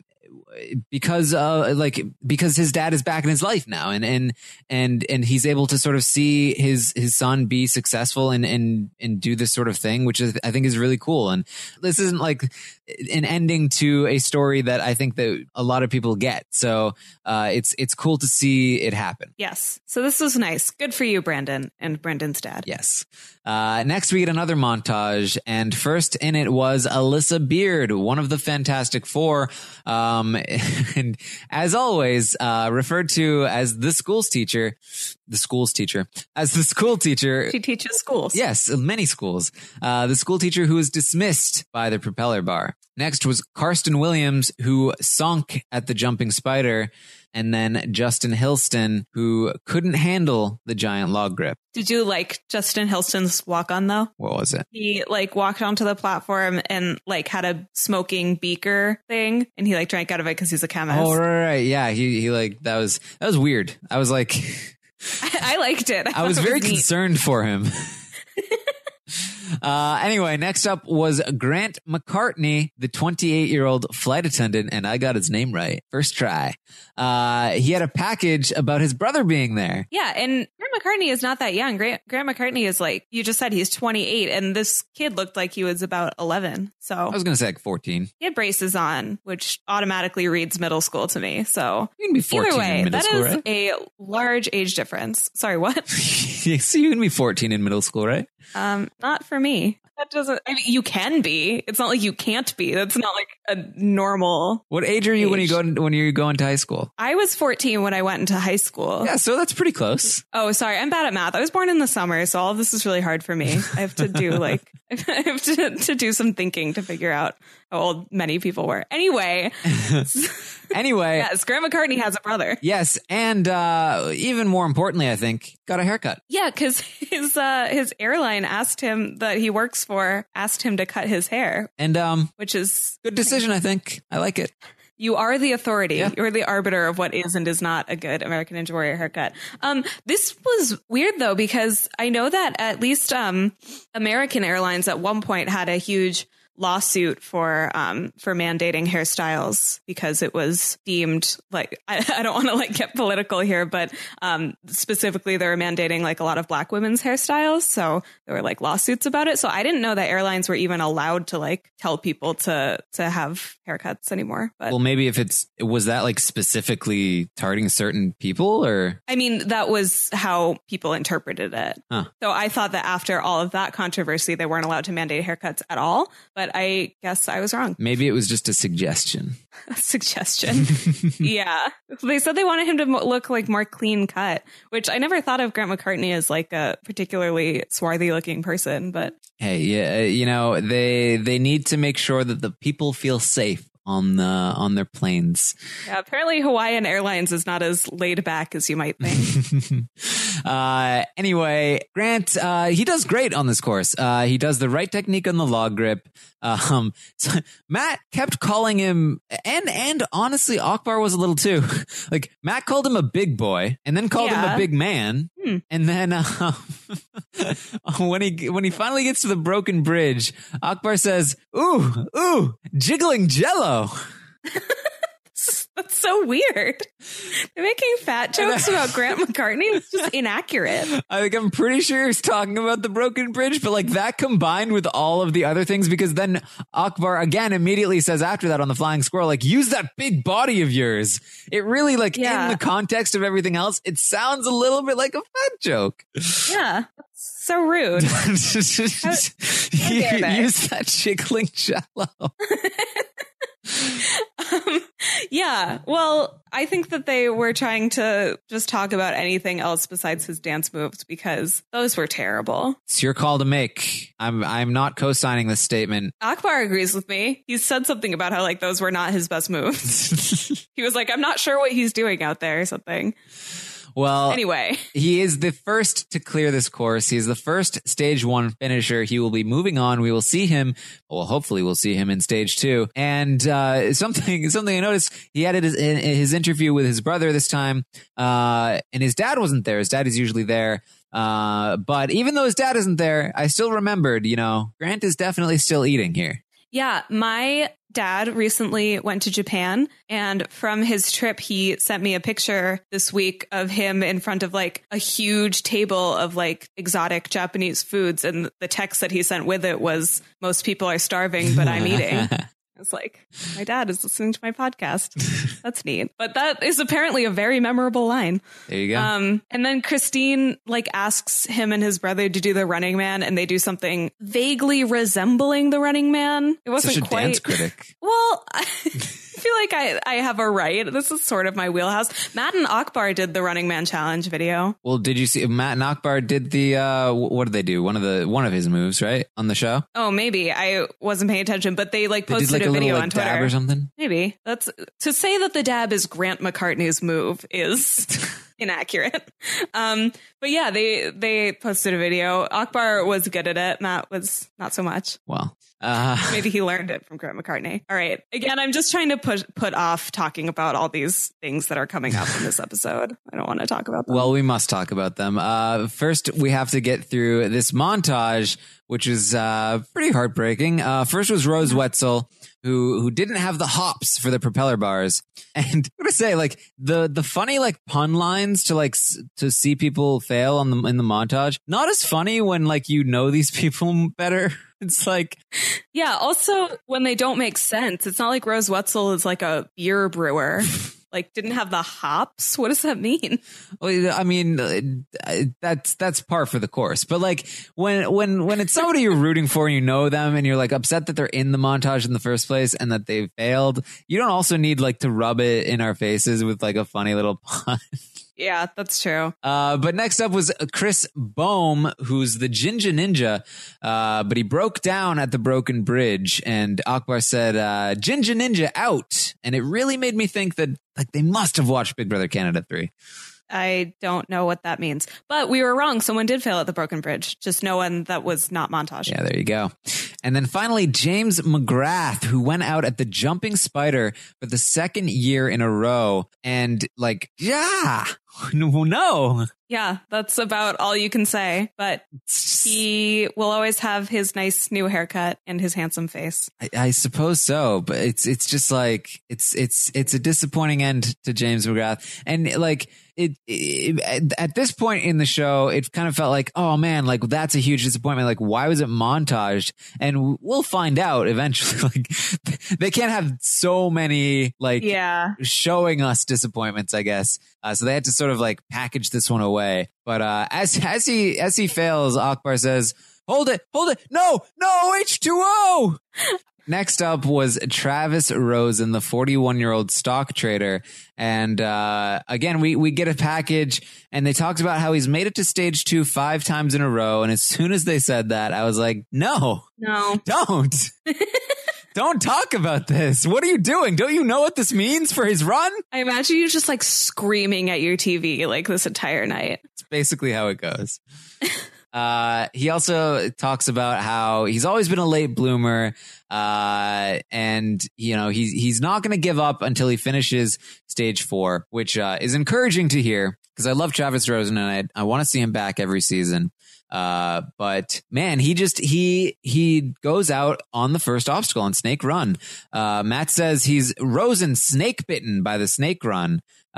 because uh like because his dad is back in his life now and and and and he's able to sort of see his his son be successful and and and do this sort of thing, which is I think is really cool. And this isn't like an ending to a story that I think that a lot of people get, so uh it's it's cool to see it happen.
Yes, so this was nice. Good for you, Brandon, and Brandon's dad.
Yes. Uh next we get another montage, and first in it was Alyssa Beard, one of the Fantastic Four, um and as always, uh, referred to as the school's teacher, the school's teacher, as the school teacher.
She teaches schools.
Yes, many schools. Uh, the school teacher who was dismissed by the propeller bar. Next was Karsten Williams, who sunk at the jumping spider. And then Justin Hilston, who couldn't handle the giant log grip.
Did you like Justin Hilston's walk on though?
What was it?
He like walked onto the platform and like had a smoking beaker thing, and he like drank out of it because he's a chemist.
Oh right, right, yeah. He he like that was that was weird. I was like,
I, I liked it. I,
I was
it
very
was
concerned for him. Uh, anyway, next up was Grant McCartney, the twenty-eight-year-old flight attendant, and I got his name right. First try. Uh, he had a package about his brother being there.
Yeah, and Grant McCartney is not that young. Grant, Grant McCartney is like, you just said he's twenty-eight, and this kid looked like he was about eleven. So
I was going to say like fourteen.
He had braces on, which automatically reads middle school to me. So
you can be fourteen
either way,
in middle
that
school,
is
right?
a large age difference. Sorry, what?
So you can be fourteen in middle school, right?
Um, not for me. That doesn't, I mean, you can be. It's not like you can't be. That's not like a normal.
What age are you
age.
when you go when you go into high school?
I was fourteen when I went into high school.
Yeah, so that's pretty close.
Oh, sorry. I'm bad at math. I was born in the summer, so all of this is really hard for me. I have to do like, I have to, to do some thinking to figure out how old many people were. Anyway.
Anyway.
Yes, Grant McCartney has a brother.
Yes, and uh, even more importantly, I think, got a haircut.
Yeah, because his uh, his airline asked him that he works for, asked him to cut his hair.
And um,
which is
good decision, I think. I like it.
You are the authority.
Yeah.
You're the arbiter of what is and is not a good American Ninja Warrior haircut. Um, this was weird, though, because I know that at least um, American Airlines at one point had a huge lawsuit for um for mandating hairstyles because it was deemed like I, I don't want to like get political here, but um specifically they were mandating like a lot of black women's hairstyles, so there were like lawsuits about it. So I didn't know that airlines were even allowed to like tell people to to have haircuts anymore. But
well, maybe if it's was that like specifically targeting certain people, or
I mean that was how people interpreted it.
Huh.
So I thought that after all of that controversy they weren't allowed to mandate haircuts at all, but I guess I was wrong.
Maybe it was just a suggestion.
A suggestion. Yeah. They said they wanted him to mo- look like more clean cut, which I never thought of Grant McCartney as like a particularly swarthy looking person, but
Hey, yeah, you know, they they need to make sure that the people feel safe on the on their planes.
yeah, apparently Hawaiian Airlines is not as laid back as you might think.
uh, anyway, Grant, uh, he does great on this course. Uh, he does the right technique on the log grip. Um, so Matt kept calling him, and and honestly, Akbar was a little too. Like Matt called him a big boy, and then called
Yeah.
him a big man,
Hmm.
and then uh, when he when he finally gets to the broken bridge, Akbar says, "Ooh, ooh, jiggling Jello."
That's so weird. They're making fat jokes about Grant McCartney. It's just inaccurate.
I think I'm pretty sure he's talking about the broken bridge, but like that combined with all of the other things, because then Akbar again immediately says after that on the flying squirrel, like, use that big body of yours. It really like
Yeah.
in the context of everything else, it sounds a little bit like a fat joke.
Yeah. That's so rude. how dare they?
Use that jiggling Jello.
Um, yeah, well, I think that they were trying to just talk about anything else besides his dance moves because those were terrible.
It's your call to make. I'm I'm not co-signing this statement.
Akbar agrees with me. He said something about how like those were not his best moves. He was like, I'm not sure what he's doing out there or something.
Well,
Anyway,
he is the first to clear this course. He is the first stage one finisher. He will be moving on. We will see him. Well, hopefully we'll see him in stage two. And uh, something something I noticed, he had his, in his interview with his brother this time, uh, and his dad wasn't there. His dad is usually there. Uh, but even though his dad isn't there, I still remembered, you know, Grant is definitely still eating here.
yeah, my dad recently went to Japan, and from his trip, he sent me a picture this week of him in front of like a huge table of like exotic Japanese foods. And the text that he sent with it was, most people are starving, but I'm eating. It's like, my dad is listening to my podcast. That's neat. But that is apparently a very memorable line.
There you go.
Um, and then Christine like asks him and his brother to do the Running Man, and they do something vaguely resembling the Running Man. It wasn't
Such a
quite.
dance critic.
Well, I feel like I, I have a right. This is sort of my wheelhouse. Matt and Akbar did the Running Man challenge video.
Well, did you see Matt and Akbar did the uh, what did they do? One of the one of his moves, right, on the show.
Oh, maybe I wasn't paying attention, but they like
They
posted
did like
a
a
video
little
on
like
Twitter
dab or something.
Maybe that's to say that the dab is Grant McCartney's move is inaccurate. Um, but yeah, they they posted a video. Akbar was good at it. Matt was not so much.
Well, Uh,
Maybe he learned it from Grant McCartney. All right. Again, I'm just trying to push, put off talking about all these things that are coming up in this episode. I don't want to talk about them.
Well, we must talk about them. Uh, first, we have to get through this montage, which is uh, pretty heartbreaking. Uh, first was Rose Wetzel, who who didn't have the hops for the propeller bars. And I'm gonna say, like, the the funny like pun lines to like s- to see people fail on the in the montage, not as funny when like you know these people better. It's like,
yeah. Also, when they don't make sense, it's not like Rose Wetzel is like a beer brewer. Like, didn't have the hops. What does that mean?
well, I mean, uh, that's that's par for the course. But like when when when it's somebody you're rooting for and you know them and you're like upset that they're in the montage in the first place and that they've failed, you don't also need like to rub it in our faces with like a funny little pun.
Yeah, that's true.
Uh, but next up was Chris Bohm, who's the Ginger Ninja, uh, but he broke down at the broken bridge, and Akbar said, uh, Ginger Ninja out. And it really made me think that like they must have watched Big Brother Canada three.
I don't know what that means, but we were wrong. Someone did fail at the broken bridge. Just no one that was not montage.
Yeah, there you go. And then finally, James McGrath, who went out at the Jumping Spider for the second year in a row. And like, yeah, no, no.
Yeah, that's about all you can say. But he will always have his nice new haircut and his handsome face.
I, I suppose so, but it's it's just like it's it's it's a disappointing end to James McGrath, and like it, it at this point in the show, it kind of felt like, oh man, like that's a huge disappointment. Like, why was it montaged? And we'll find out eventually. Like, they can't have so many like
yeah.
showing us disappointments, I guess. Uh, so they had to sort of like package this one away. But uh, as as he as he fails, Akbar says, "Hold it, hold it, no, no, H two O." Next up was Travis Rosen, the forty-one-year-old stock trader. And uh, again, we, we get a package, and they talked about how he's made it to stage two five times in a row. And as soon as they said that, I was like, no,
no,
don't. Don't talk about this. What are you doing? Don't you know what this means for his run?
I imagine you just like screaming at your T V like this entire night.
It's basically how it goes. Uh, he also talks about how he's always been a late bloomer, uh, and you know he's he's not going to give up until he finishes stage four, which uh, is encouraging to hear because I love Travis Rosen and I I want to see him back every season. Uh, but man, he just he he goes out on the first obstacle on Snake Run. Uh, Matt says he's Rosen snake bitten by the snake run.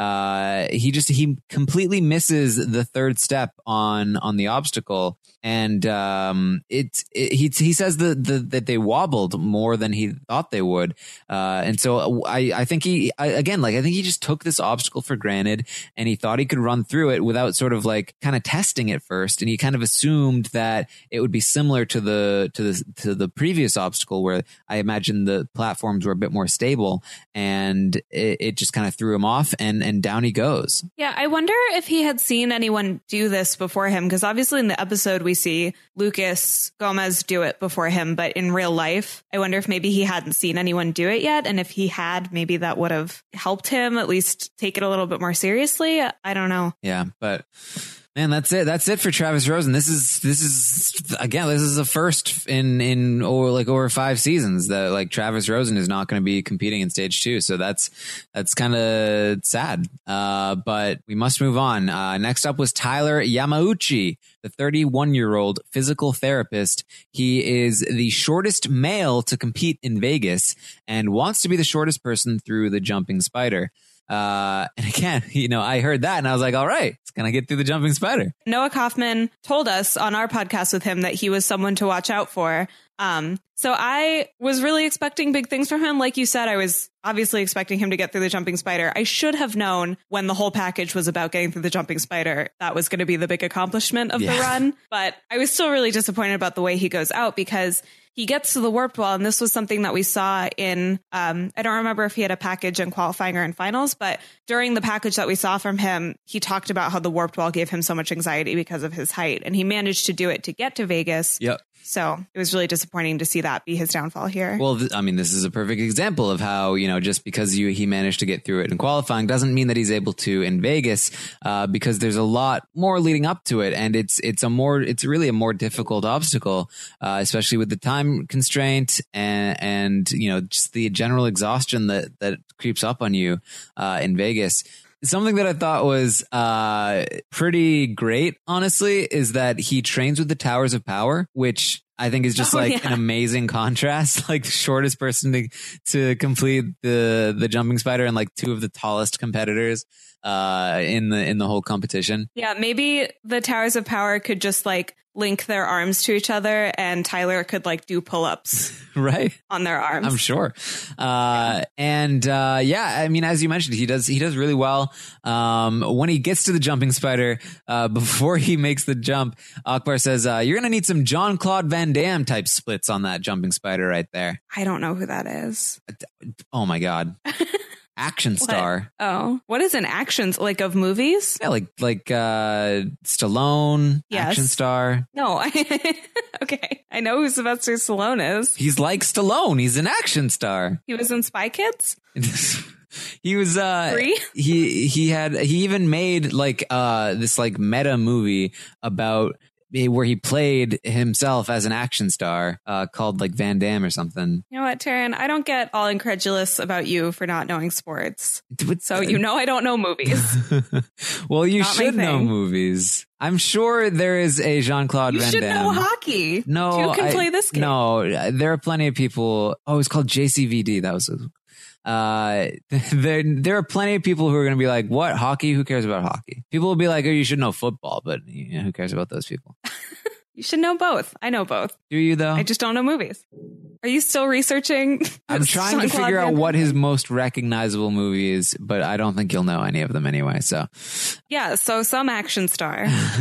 Uh, he just he completely misses the third step on on the obstacle, and um, it's it, he he says the, the that they wobbled more than he thought they would, uh, and so I I think he I, again like I think he just took this obstacle for granted, and he thought he could run through it without sort of like kind of testing it first, and he kind of assumed that it would be similar to the to the to the previous obstacle where I imagine the platforms were a bit more stable, and it, it just kind of threw him off, and and down he goes.
Yeah, I wonder if he had seen anyone do this before him, because obviously in the episode we see Lucas Gomez do it before him, but in real life, I wonder if maybe he hadn't seen anyone do it yet, and if he had, maybe that would have helped him at least take it a little bit more seriously. I don't know.
Yeah, but man, that's it. That's it for Travis Rosen. This is this is again, this is the first in in over like over five seasons that like Travis Rosen is not going to be competing in stage two. So that's that's kind of sad. Uh, but we must move on. Uh, next up was Tyler Yamauchi, the thirty-one-year-old physical therapist. He is the shortest male to compete in Vegas and wants to be the shortest person through the Jumping Spider. Uh, and again, you know, I heard that and I was like, all right, it's going to get through the Jumping Spider.
Noah Kaufman told us on our podcast with him that he was someone to watch out for. Um, so I was really expecting big things from him. Like you said, I was obviously expecting him to get through the Jumping Spider. I should have known when the whole package was about getting through the Jumping Spider, that was going to be the big accomplishment of yeah. the run. But I was still really disappointed about the way he goes out, because he gets to the warped wall, and this was something that we saw in, um, I don't remember if he had a package in qualifying or in finals, but during the package that we saw from him, he talked about how the warped wall gave him so much anxiety because of his height, and he managed to do it to get to Vegas.
Yep.
So it was really disappointing to see that be his downfall here.
Well, th- I mean, this is a perfect example of how, you know, just because you he managed to get through it in qualifying doesn't mean that he's able to in Vegas, uh, because there's a lot more leading up to it. And it's it's a more it's really a more difficult obstacle, uh, especially with the time constraint and, and, you know, just the general exhaustion that, that creeps up on you uh, in Vegas. Something that I thought was uh, pretty great, honestly, is that he trains with the Towers of Power, which I think is just
oh,
like
yeah.
an amazing contrast. Like the shortest person to to complete the the jumping spider and like two of the tallest competitors uh, in the in the whole competition.
Yeah, maybe the Towers of Power could just like link their arms to each other, and Tyler could like do pull-ups
right
on their arms.
I'm sure. Uh, and uh, yeah, I mean, as you mentioned, he does he does really well. Um, when he gets to the jumping spider, uh, before he makes the jump, Akbar says, uh, "You're gonna need some Jean-Claude Van Damme type splits on that jumping spider right there."
I don't know who that is.
Oh my god. Action star.
What? Oh, what is an action like of movies?
Yeah, like like uh, Stallone,
Yes.
action star.
No, I, okay, I know who Sylvester Stallone is.
He's like Stallone. He's an action star.
He was in Spy Kids.
He was uh
Three?
he he had he even made like uh this like meta movie about where he played himself as an action star uh called like Van Damme or something.
You know what, Taryn? I don't get all incredulous about you for not knowing sports. So you know I don't know movies.
Well, you
Not my
should know
thing.
movies. I'm sure there is a Jean-Claude
You
Van
should
Damme.
know hockey.
No,
you can
I-
play this game.
No, there are plenty of people. Oh, it's called J C V D. That was. Uh, there there are plenty of people who are going to be like, "What hockey? Who cares about hockey?" People will be like, "Oh, you should know football," but you know, who cares about those people?
You should know both. I know both.
Do you though?
I just don't know movies. Are you still researching?
I'm trying to
Jean-Claude
figure out
Van
what
Damme?
his most recognizable movie is, but I don't think you'll know any of them anyway. So,
Yeah, so some action star.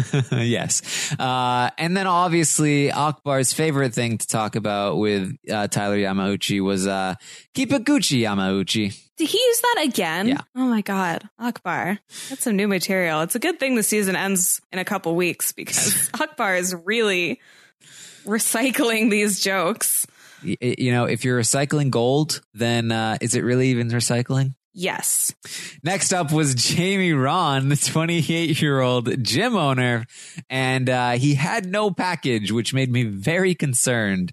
yes. Uh, and then obviously Akbar's favorite thing to talk about with uh, Tyler Yamauchi was uh, Kipaguchi Yamauchi.
Did he use that again?
Yeah.
Oh my God. Akbar. That's some new material. It's a good thing the season ends in a couple weeks because Akbar is really recycling these jokes.
Y- You know, if you're recycling gold, then uh, is it really even recycling?
Yes.
Next up was Jamie Ron, the twenty-eight-year-old gym owner, and uh, he had no package, which made me very concerned.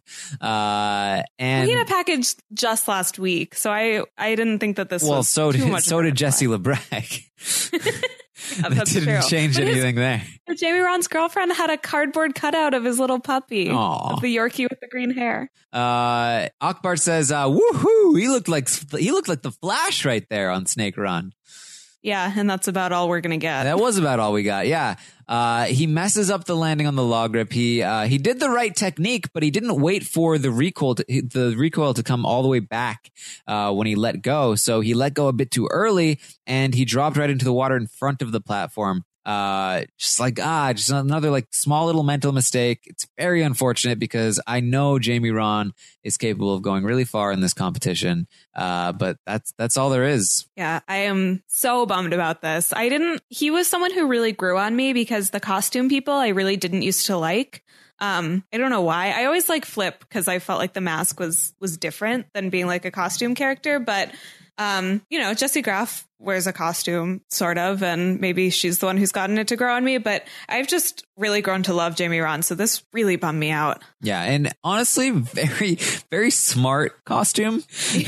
Uh, and
We had a package just last week, so I, I didn't think that this
well,
was
so
too
did
much
so
of a
did
red
Jesse
flag.
LeBrec.
Yeah,
That
that's
didn't
true.
change
But his-
anything there.
But Jamie Ron's girlfriend had a cardboard cutout of his little puppy,
Aw.
of the Yorkie with the green hair.
Uh, Akbar says, uh, "Woohoo! He looked like he looked like the Flash right there on Snake Run."
Yeah, and that's about all we're gonna get.
That was about all we got. Yeah. Uh, he messes up the landing on the log rip. He, uh, he did the right technique, but he didn't wait for the recoil, to, the recoil to come all the way back, uh, when he let go. So he let go a bit too early and he dropped right into the water in front of the platform. Uh, just like, ah, just another like small little mental mistake. It's very unfortunate because I know Jamie Ron is capable of going really far in this competition. Uh, but that's, that's all there is.
Yeah, I am so bummed about this. I didn't, he was someone who really grew on me because the costume people I really didn't used to like. Um, I don't know why. I always like Flip because I felt like the mask was, was different than being like a costume character. But, um, you know, Jessie Graff wears a costume sort of, and maybe she's the one who's gotten it to grow on me, but I've just really grown to love Jamie Ron. So this really bummed me out.
Yeah, and honestly, very, very smart costume.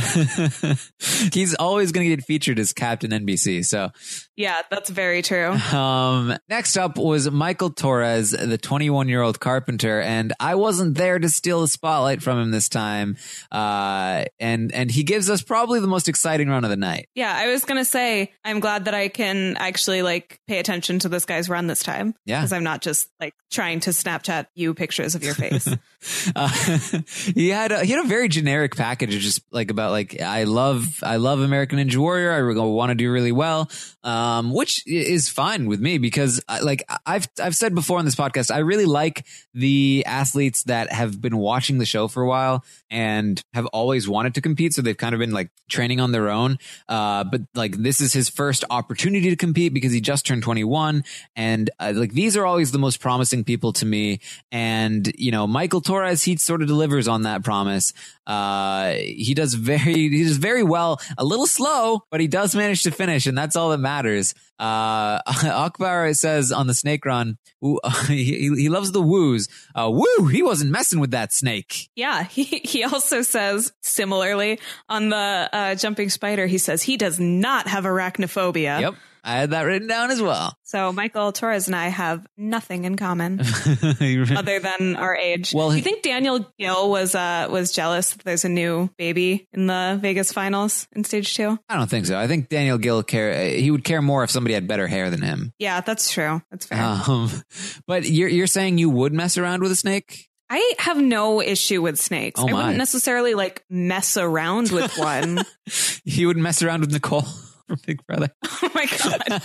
He's always going to get featured as Captain N B C. So,
Yeah, that's very true.
um, next up was Michael Torres, the twenty-one-year-old carpenter, and I wasn't there to steal the spotlight from him this time. Uh, and and he gives us probably the most exciting run of the night.
Yeah, I was going to say, I'm glad that I can actually like pay attention to this guy's run this time.
Yeah.
Because I'm not just like trying to Snapchat you pictures of your face.
Uh, he had a, he had a very generic package, of just like about like I love I love American Ninja Warrior. I want to do really well. um, which is fine with me because uh, like I've, I've said before on this podcast, I really like the athletes that have been watching the show for a while and have always wanted to compete. So they've kind of been like training on their own. Uh, but like this is his first opportunity to compete because he just turned twenty-one. And uh, like these are always the most promising people to me. And, you know, Michael Torres, he sort of delivers on that promise. Uh, he does very, he does very well, a little slow, but he does manage to finish. And that's all that matters. Uh, Akbar says on the snake run, ooh, he, he loves the woos. Uh, woo, he wasn't messing with that snake.
Yeah. He, he also says similarly on the uh, jumping spider, he says he does not have arachnophobia.
Yep. I had that written down as well.
So Michael Torres and I have nothing in common other than our age.
Well,
do you think Daniel Gill was uh, was jealous that there's a new baby in the Vegas finals in stage two?
I don't think so. I think Daniel Gill care. He would care more if somebody had better hair than him.
Yeah, that's true. That's fair.
Um, but you're you're saying you would mess around with a snake?
I have no issue with snakes.
Oh
I
my. Wouldn't
necessarily like mess around with one.
You would mess around with Nicole from Big Brother.
Oh my God.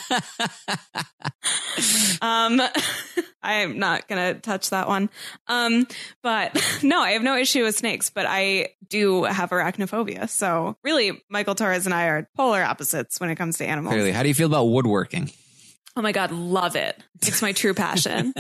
um, I'm not going to touch that one. Um, but no, I have no issue with snakes, but I do have arachnophobia. So really, Michael Torres and I are polar opposites when it comes to animals.
Clearly. How do you feel about woodworking?
Oh my God, love it. It's my true passion.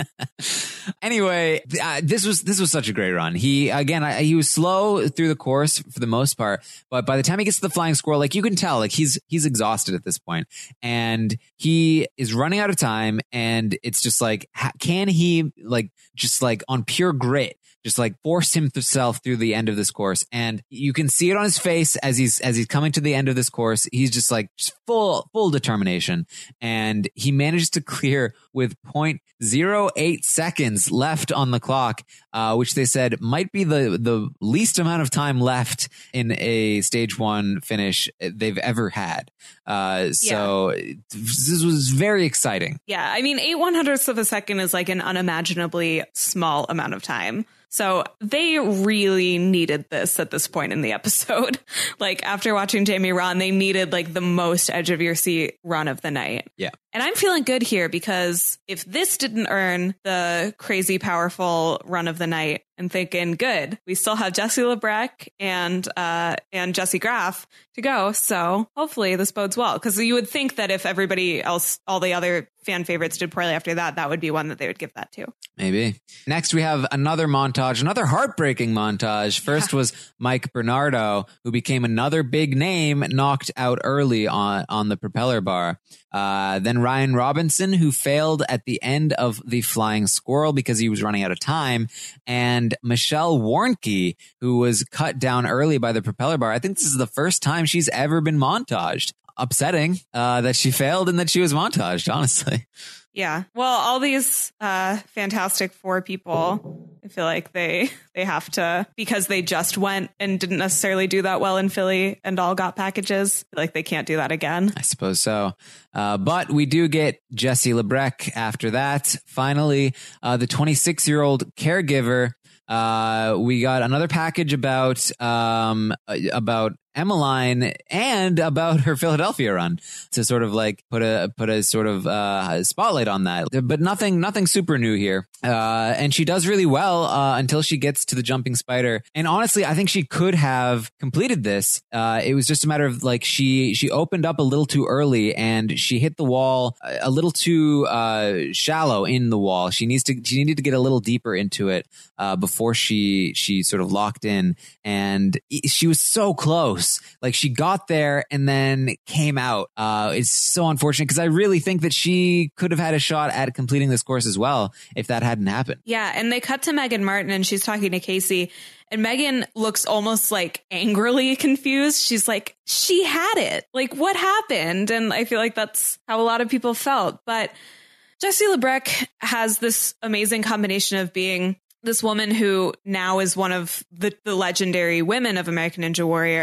Anyway, uh, this was this was such a great run. He again, I, he was slow through the course for the most part, but by the time he gets to the flying squirrel, like you can tell, like he's he's exhausted at this point, and he is running out of time. And it's just like, ha- can he like just like on pure grit, just like force himself through the end of this course? And you can see it on his face as he's as he's coming to the end of this course. He's just like just full full determination, and he manages to clear with zero point zero eight seconds left on the clock, uh, which they said might be the the least amount of time left in a stage one finish they've ever had. Uh, so yeah. This was very exciting.
Yeah, I mean, eight one hundredths of a second is like an unimaginably small amount of time. So they really needed this at this point in the episode. Like after watching Jamie run, they needed like the most edge of your seat run of the night.
Yeah.
And I'm feeling good here because if this didn't earn the crazy powerful run of the night, I'm thinking, good, we still have Jessie Lebrecq and uh, and Jessie Graf to go. So hopefully this bodes well, because you would think that if everybody else, all the other fan favorites did poorly after that, that would be one that they would give that to.
Maybe. Next, we have another montage, another heartbreaking montage. First yeah. was Mike Bernardo, who became another big name, knocked out early on, on the propeller bar. Uh, then Ryan Robinson, who failed at the end of the flying squirrel because he was running out of time. And Michelle Warnke, who was cut down early by the propeller bar. I think this is the first time she's ever been montaged. Upsetting uh, that she failed and that she was montaged, honestly.
Yeah. Well, all these uh, Fantastic Four people, I feel like they they have to, because they just went and didn't necessarily do that well in Philly and all got packages. I feel like they can't do that again.
I suppose so. Uh, but we do get Jessie Lebrecq after that. Finally, uh, the twenty-six-year-old caregiver. Uh, we got another package about um, about Emmeline and about her Philadelphia run to sort of like put a put a sort of uh, spotlight on that, but nothing nothing super new here. Uh, and she does really well uh, until she gets to the jumping spider. And honestly, I think she could have completed this. Uh, it was just a matter of like she she opened up a little too early and she hit the wall a little too uh, shallow in the wall. She needs to she needed to get a little deeper into it uh, before she she sort of locked in. And she was so close. Like she got there and then came out. Uh, it's so unfortunate because I really think that she could have had a shot at completing this course as well if that hadn't happened.
Yeah. And they cut to Megan Martin and she's talking to Casey, and Megan looks almost like angrily confused. She's like, she had it. Like, what happened? And I feel like that's how a lot of people felt. But Jessie Lebrecq has this amazing combination of being this woman who now is one of the, the legendary women of American Ninja Warrior,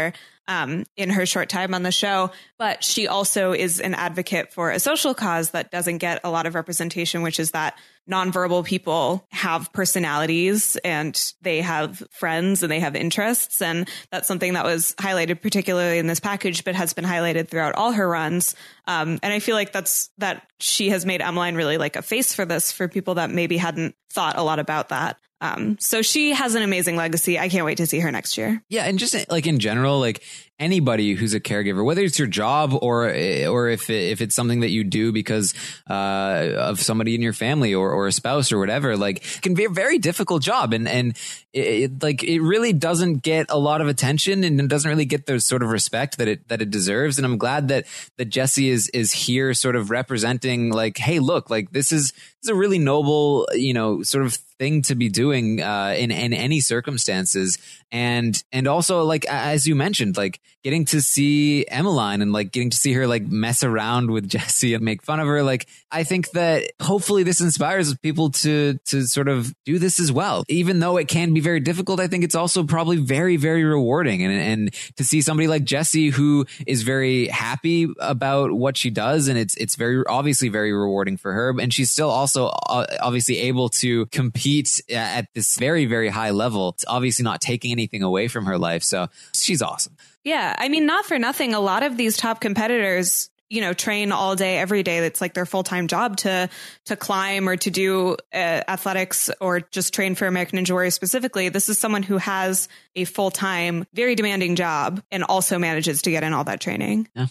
um, in her short time on the show. But she also is an advocate for a social cause that doesn't get a lot of representation, which is that nonverbal people have personalities and they have friends and they have interests. And that's something that was highlighted particularly in this package, but has been highlighted throughout all her runs. Um, and I feel like that's that she has made Emmeline really like a face for this for people that maybe hadn't thought a lot about that. Um, so she has an amazing legacy. I can't wait to see her next year.
Yeah. And just like in general, like anybody who's a caregiver, whether it's your job or or if it, if it's something that you do because uh, of somebody in your family or, or a spouse or whatever, like it can be a very difficult job. And, and it, it, like it really doesn't get a lot of attention and it doesn't really get the sort of respect that it that it deserves. And I'm glad that that Jessie is is here sort of representing like, hey, look, like this is, this is a really noble, you know, sort of thing to be doing uh, in, in any circumstances. And and also, like, as you mentioned, like getting to see Emmeline and like getting to see her like mess around with Jessie and make fun of her. Like, I think that hopefully this inspires people to to sort of do this as well. Even though it can be very difficult, I think it's also probably very, very rewarding. And, and to see somebody like Jessie who is very happy about what she does. And it's it's very obviously very rewarding for her. And she's still also obviously able to compete at this very, very high level. It's obviously not taking anything away from her life. So she's awesome.
Yeah. I mean, not for nothing. A lot of these top competitors, you know, train all day, every day. That's like their full time job to to climb or to do uh, athletics or just train for American Ninja Warrior specifically. This is someone who has a full time, very demanding job and also manages to get in all that training.
Yeah.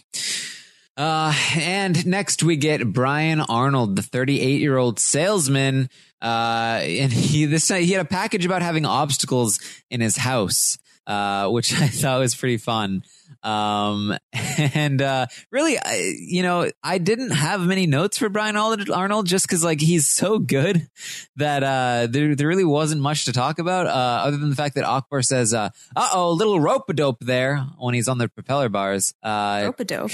Uh, and next we get Brian Arnold, the thirty-eight year old salesman. Uh, and he, this night he had a package about having obstacles in his house, uh, which I thought was pretty fun. Um, and, uh, really, I, you know, I didn't have many notes for Brian Arnold just cause like he's so good that, uh, there, there really wasn't much to talk about, uh, other than the fact that Akbar says, uh, uh-oh, little rope-a-dope there when he's on the propeller bars. Uh,
rope-a-dope.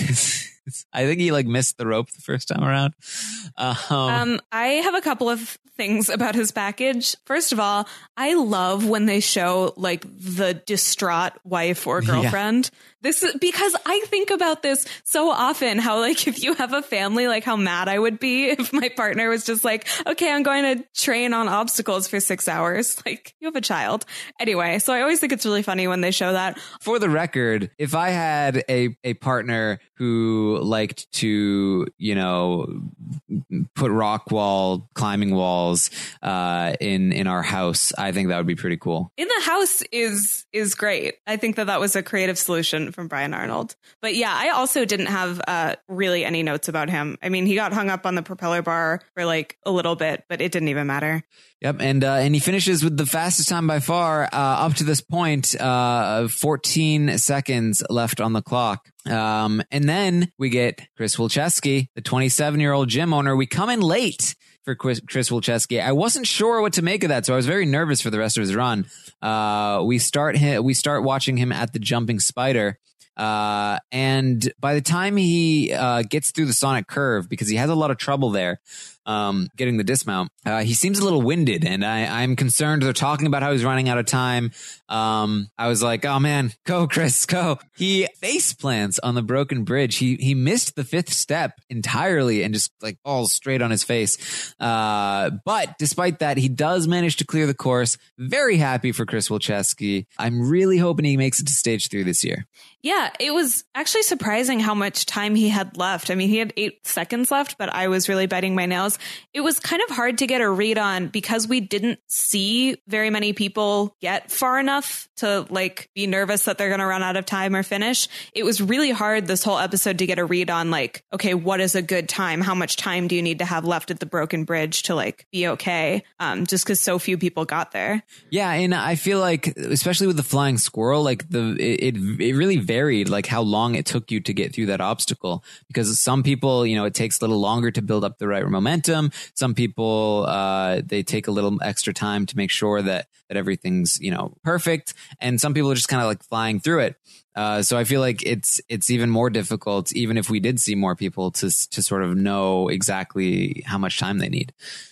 I think he like missed the rope the first time around. Um,
um, I have a couple of things about his package. First of all, I love when they show like the distraught wife or girlfriend. Yeah. This is because I think about this so often, how like if you have a family, like how mad I would be if my partner was just like, okay, I'm going to train on obstacles for six hours. Like you have a child. Anyway, so I always think it's really funny when they show that.
For the record, if I had a, a partner who liked to, you know, put rock wall climbing walls uh, in in our house, I think that would be pretty cool.
In the house is is great. I think that that was a creative solution from Brian Arnold. But yeah, I also didn't have uh, really any notes about him. I mean, he got hung up on the propeller bar for like a little bit, but it didn't even matter.
Yep, and uh, and he finishes with the fastest time by far uh, up to this point, uh, fourteen seconds left on the clock. Um, and then we get Chris Wilczewski, the twenty-seven-year-old gym owner. We come in late for Chris, Chris Wilczewski. I wasn't sure what to make of that, so I was very nervous for the rest of his run. Uh, we start him, we start watching him at the Jumping Spider. Uh, and by the time he uh, gets through the Sonic Curve, because he has a lot of trouble there um, getting the dismount, uh, he seems a little winded, and I, I'm concerned. They're talking about how he's running out of time. Um, I was like, oh man, go Chris, go. He face plants on the broken bridge. He he missed the fifth step entirely and just like falls straight on his face. Uh, but despite that, he does manage to clear the course. Very happy for Chris Wilczewski. I'm really hoping he makes it to stage three this year.
Yeah, it was actually surprising how much time he had left. I mean, he had eight seconds left, but I was really biting my nails. It was kind of hard to get a read on because we didn't see very many people get far enough to like be nervous that they're going to run out of time or finish. It was really hard this whole episode to get a read on like, okay, what is a good time? How much time do you need to have left at the broken bridge to like be okay? Um, just because so few people got there.
Yeah, and I feel like, especially with the flying squirrel, like the it it, it really varied like how long it took you to get through that obstacle, because some people, you know, it takes a little longer to build up the right momentum. Some people, uh, they take a little extra time to make sure that, that everything's, you know, perfect. And some people are just kind of like flying through it. Uh, so I feel like it's, it's even more difficult, even if we did see more people to, to sort of know exactly how much time they need.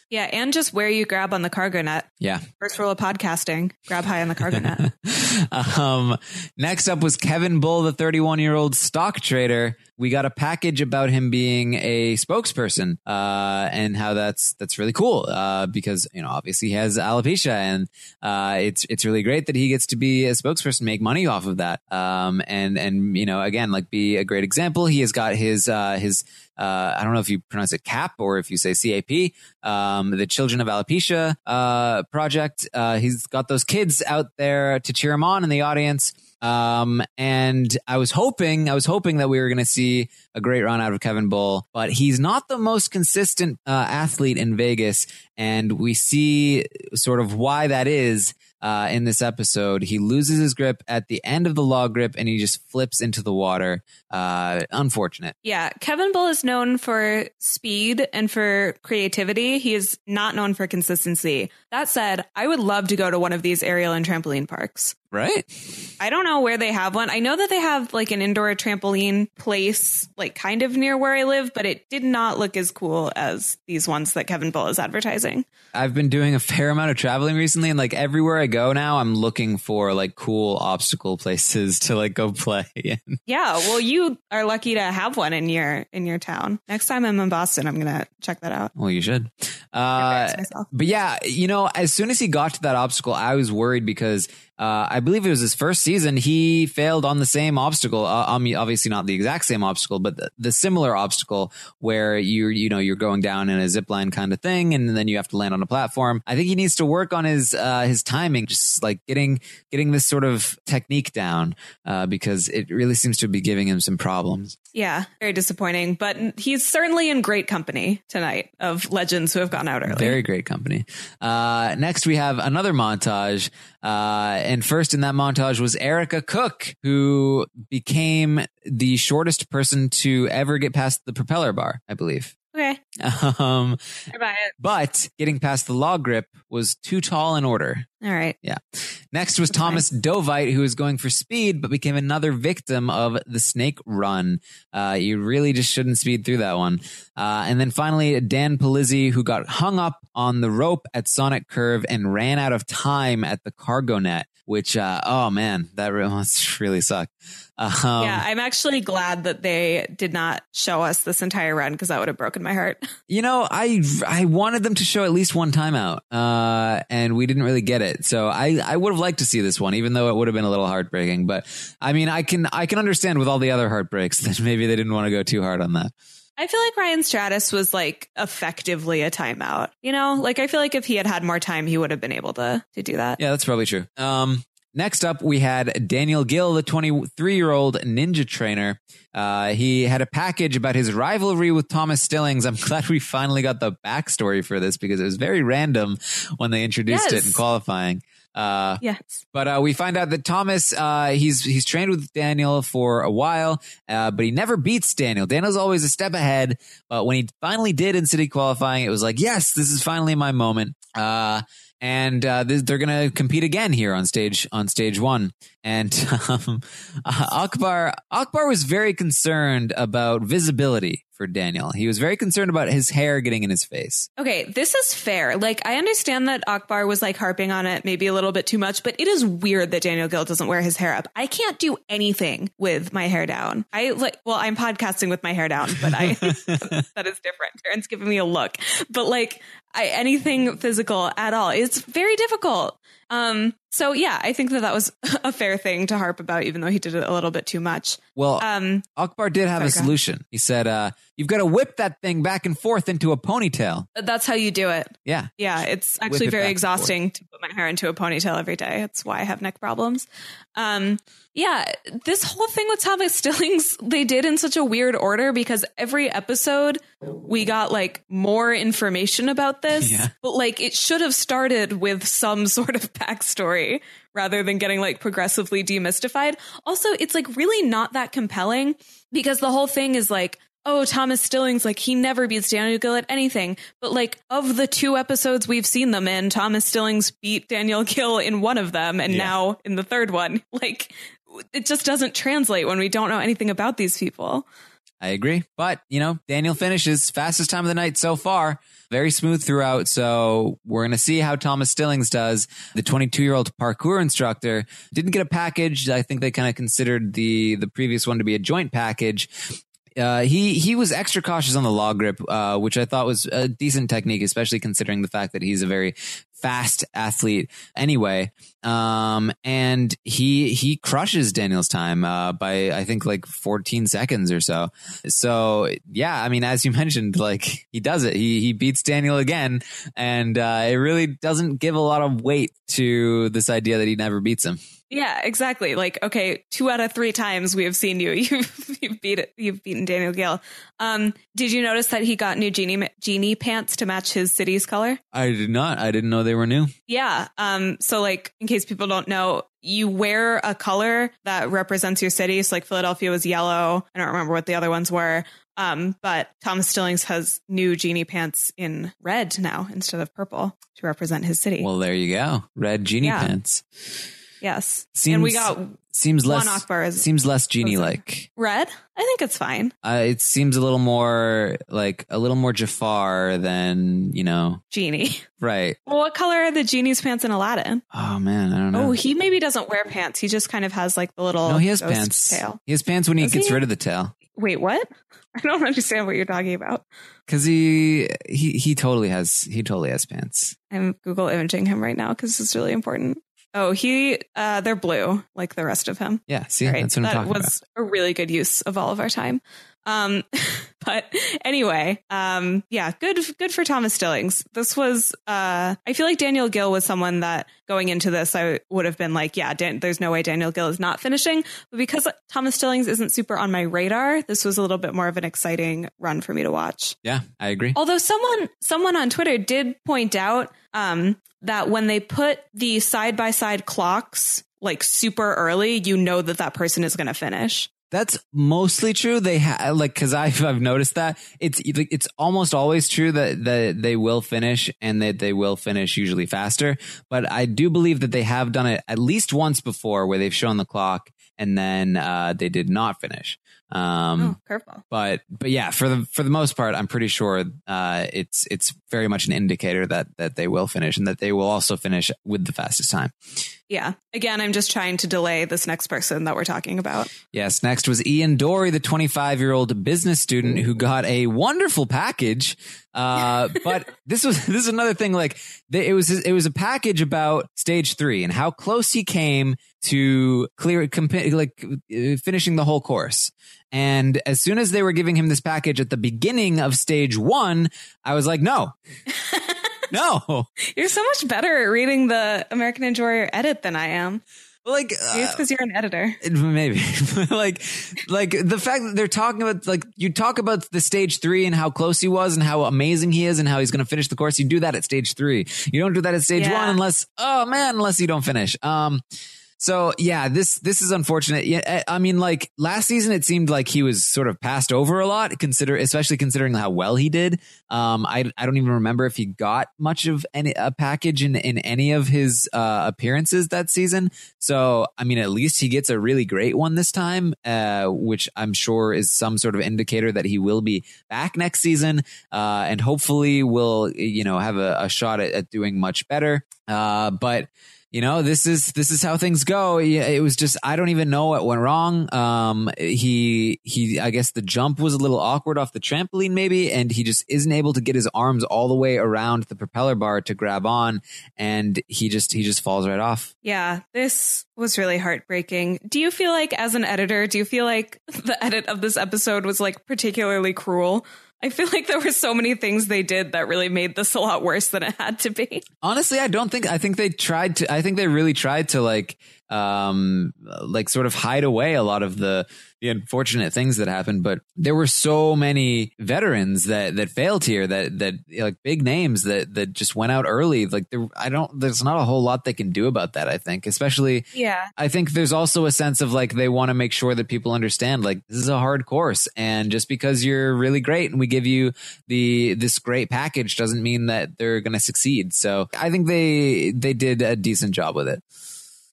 Yeah, and just where you grab on the cargo net.
Yeah.
First rule of podcasting, grab high on the cargo net.
um, next up was Kevin Bull, the thirty-one-year-old stock trader. We got a package about him being a spokesperson uh, and how that's that's really cool uh, because, you know, obviously he has alopecia and uh, it's it's really great that he gets to be a spokesperson, make money off of that. Um, and, and you know, again, like be a great example. He has got his uh, his Uh, I don't know if you pronounce it C A P or if you say C A P, um, the Children of Alopecia uh, project. Uh, he's got those kids out there to cheer him on in the audience. Um, and I was hoping, I was hoping that we were going to see a great run out of Kevin Bull, but he's not the most consistent uh, athlete in Vegas. And we see sort of why that is. Uh, in this episode, he loses his grip at the end of the log grip and he just flips into the water. Uh, unfortunate.
Yeah. Kevin Bull is known for speed and for creativity. He is not known for consistency. That said, I would love to go to one of these aerial and trampoline parks.
Right.
I don't know where they have one. I know that they have like an indoor trampoline place, like kind of near where I live, but it did not look as cool as these ones that Kevin Bull is advertising.
I've been doing a fair amount of traveling recently, and like everywhere I go now, I'm looking for like cool obstacle places to like go play.
Yeah. Well, you are lucky to have one in your in your town. Next time I'm in Boston, I'm going to check that out.
Well, you should. Uh, but yeah, you know, as soon as he got to that obstacle, I was worried because Uh, I believe it was his first season. He failed on the same obstacle. Uh, I mean, obviously not the exact same obstacle, but the, the similar obstacle where you you know you're going down in a zip line kind of thing, and then you have to land on a platform. I think he needs to work on his uh, his timing, just like getting getting this sort of technique down, uh, because it really seems to be giving him some problems.
Yeah, very disappointing. But he's certainly in great company tonight of legends who have gone out early.
Very great company. Uh, next, we have another montage. Uh, and first in that montage was Erica Cook, who became the shortest person to ever get past the propeller bar, I believe.
Okay.
Um,
I buy it.
But getting past the log grip was too tall in order.
All right.
Yeah. Next was That's Thomas fine. Dovite, who was going for speed, but became another victim of the snake run. Uh, you really just shouldn't speed through that one. Uh, and then finally, Dan Palizzi, who got hung up on the rope at Sonic Curve and ran out of time at the cargo net, which, uh, oh man, that really, must really suck. Um,
yeah, I'm actually glad that they did not show us this entire run because that would have broken my heart.
You know, I I wanted them to show at least one timeout, uh, and we didn't really get it. So I, I would have liked to see this one, even though it would have been a little heartbreaking. But I mean, I can I can understand with all the other heartbreaks that maybe they didn't want to go too hard on that.
I feel like Ryan Stratis was like effectively a timeout. You know, like I feel like if he had had more time, he would have been able to to do that.
Yeah, that's probably true. Um. Next up, we had Daniel Gill, the twenty-three-year-old ninja trainer. Uh, he had a package about his rivalry with Thomas Stillings. I'm glad we finally got the backstory for this because it was very random when they introduced
yes.
it in qualifying. Uh,
yes.
But uh, we find out that Thomas, uh, he's he's trained with Daniel for a while, uh, but he never beats Daniel. Daniel's always a step ahead. But when he finally did in city qualifying, it was like, yes, this is finally my moment. Uh, and uh, th- they're going to compete again here on stage on stage one. And um, uh, Akbar Akbar was very concerned about visibility for Daniel. He was very concerned about his hair getting in his face.
Okay, this is fair. Like, I understand that Akbar was like harping on it maybe a little bit too much, but it is weird that Daniel Gill doesn't wear his hair up. I can't do anything with my hair down. I like, well, I'm podcasting with my hair down, but I that is different. Aaron's giving me a look, but like I, anything physical at all, it's very difficult. Um, so yeah, I think that that was a fair thing to harp about, even though he did it a little bit too much.
Well,
um,
Akbar did have sorry, a solution. He said, uh, you've got to whip that thing back and forth into a ponytail.
That's how you do it.
Yeah.
Yeah. It's actually it very exhausting to put my hair into a ponytail every day. That's why I have neck problems. Um, yeah, this whole thing with Thomas Stillings, they did in such a weird order because every episode we got like more information about this,
yeah.
but like it should have started with some sort of backstory rather than getting like progressively demystified. Also, it's like really not that compelling because the whole thing is like, oh, Thomas Stillings, like he never beats Daniel Gill at anything. But like of the two episodes we've seen them in, Thomas Stillings beat Daniel Gill in one of them. And yeah. now in the third one, like it just doesn't translate when we don't know anything about these people.
I agree. But, you know, Daniel finishes fastest time of the night so far. Very smooth throughout. So we're going to see how Thomas Stillings does. The twenty-two-year-old parkour instructor didn't get a package. I think they kind of considered the the previous one to be a joint package. Uh, he he was extra cautious on the log grip, uh, which I thought was a decent technique, especially considering the fact that he's a very fast athlete anyway. Um, and he he crushes Daniel's time uh, by, I think, like fourteen seconds or so. So, yeah, I mean, as you mentioned, like he does it. He, he beats Daniel again. And uh, it really doesn't give a lot of weight to this idea that he never beats him.
Yeah, exactly. Like, okay, two out of three times we have seen you. You've, you've beat it. You've beaten Daniel Gale. Um, did you notice that he got new genie genie pants to match his city's color?
I did not. I didn't know they were new.
Yeah. Um. So, like, in case people don't know, you wear a color that represents your city. So, like, Philadelphia was yellow. I don't remember what the other ones were. Um. But Thomas Stillings has new genie pants in red now instead of purple to represent his city.
Well, there you go. Red genie
yeah.
pants.
Yes.
Seems,
and we got
seems less
one Akbar is,
seems less genie like.
Red? I think it's fine.
Uh, it seems a little more like a little more Jafar than, you know,
genie.
Right.
Well, what color are the genie's pants in Aladdin?
Oh man, I don't know.
Oh, he maybe doesn't wear pants. He just kind of has like the little
No, he has
ghost
pants.
tail.
He has pants when he
Does
gets
he?
rid of the tail.
Wait, what? I don't understand what you're talking about.
Cuz he he he totally has he totally has pants.
I'm Google imaging him right now because this is really important. Oh, he, uh, they're blue like the rest of him.
Yeah, see,
right.
that's what I'm
that
talking about.
That was a really good use of all of our time. Um, but anyway, um, yeah, good, good for Thomas Stillings. This was, uh, I feel like Daniel Gill was someone that going into this, I would have been like, yeah, Dan- there's no way Daniel Gill is not finishing. But because Thomas Stillings isn't super on my radar, this was a little bit more of an exciting run for me to watch.
Yeah, I agree.
Although someone, someone on Twitter did point out, um, that when they put the side by side clocks like super early, you know that that person is going to finish.
That's mostly true. They ha- like because I've I've noticed that it's it's almost always true that that they will finish and that they will finish usually faster. But I do believe that they have done it at least once before where they've shown the clock and then uh, they did not finish. Um,
oh, curveball.
But but yeah, for the for the most part, I'm pretty sure uh, it's it's very much an indicator that that they will finish and that they will also finish with the fastest time.
Yeah. Again, I'm just trying to delay this next person that we're talking about.
Yes. Next was Ian Dory, the twenty-five year old business student who got a wonderful package. Uh, but this was, this is another thing. Like they, it was, it was a package about stage three and how close he came to clear, comp- like uh, finishing the whole course. And as soon as they were giving him this package at the beginning of stage one, I was like, no. No,
you're so much better at reading the American Enjoyer edit than I am.
Like,
uh, it's because you're an editor.
Maybe like, like the fact that they're talking about, like, you talk about the stage three and how close he was and how amazing he is and how he's going to finish the course. You do that at stage three. You don't do that at stage
yeah.
one unless, oh man, unless you don't finish. Um, So yeah, this this is unfortunate. Yeah, I mean, like last season, it seemed like he was sort of passed over a lot. Consider, especially considering how well he did. Um, I I don't even remember if he got much of any a package in in any of his uh, appearances that season. So I mean, at least he gets a really great one this time, uh, which I'm sure is some sort of indicator that he will be back next season, uh, and hopefully will you know have a, a shot at, at doing much better. Uh, but. You know, this is this is how things go. It was just I don't even know what went wrong. Um, he he, I guess the jump was a little awkward off the trampoline, maybe, and he just isn't able to get his arms all the way around the propeller bar to grab on, and he just he just falls right off.
Yeah, this was really heartbreaking. Do you feel like, as an editor, do you feel like the edit of this episode was like particularly cruel? I feel like there were so many things they did that really made this a lot worse than it had to be.
Honestly, I don't think, I think they tried to, I think they really tried to like, um, like sort of hide away a lot of the, the unfortunate things that happened. But there were so many veterans that, that failed here that, that like big names that, that just went out early. Like there, I don't, there's not a whole lot they can do about that. I think, especially,
yeah,
I think there's also a sense of like, they want to make sure that people understand, like, this is a hard course. And just because you're really great and we give you the, this great package doesn't mean that they're going to succeed. So I think they, they did a decent job with it.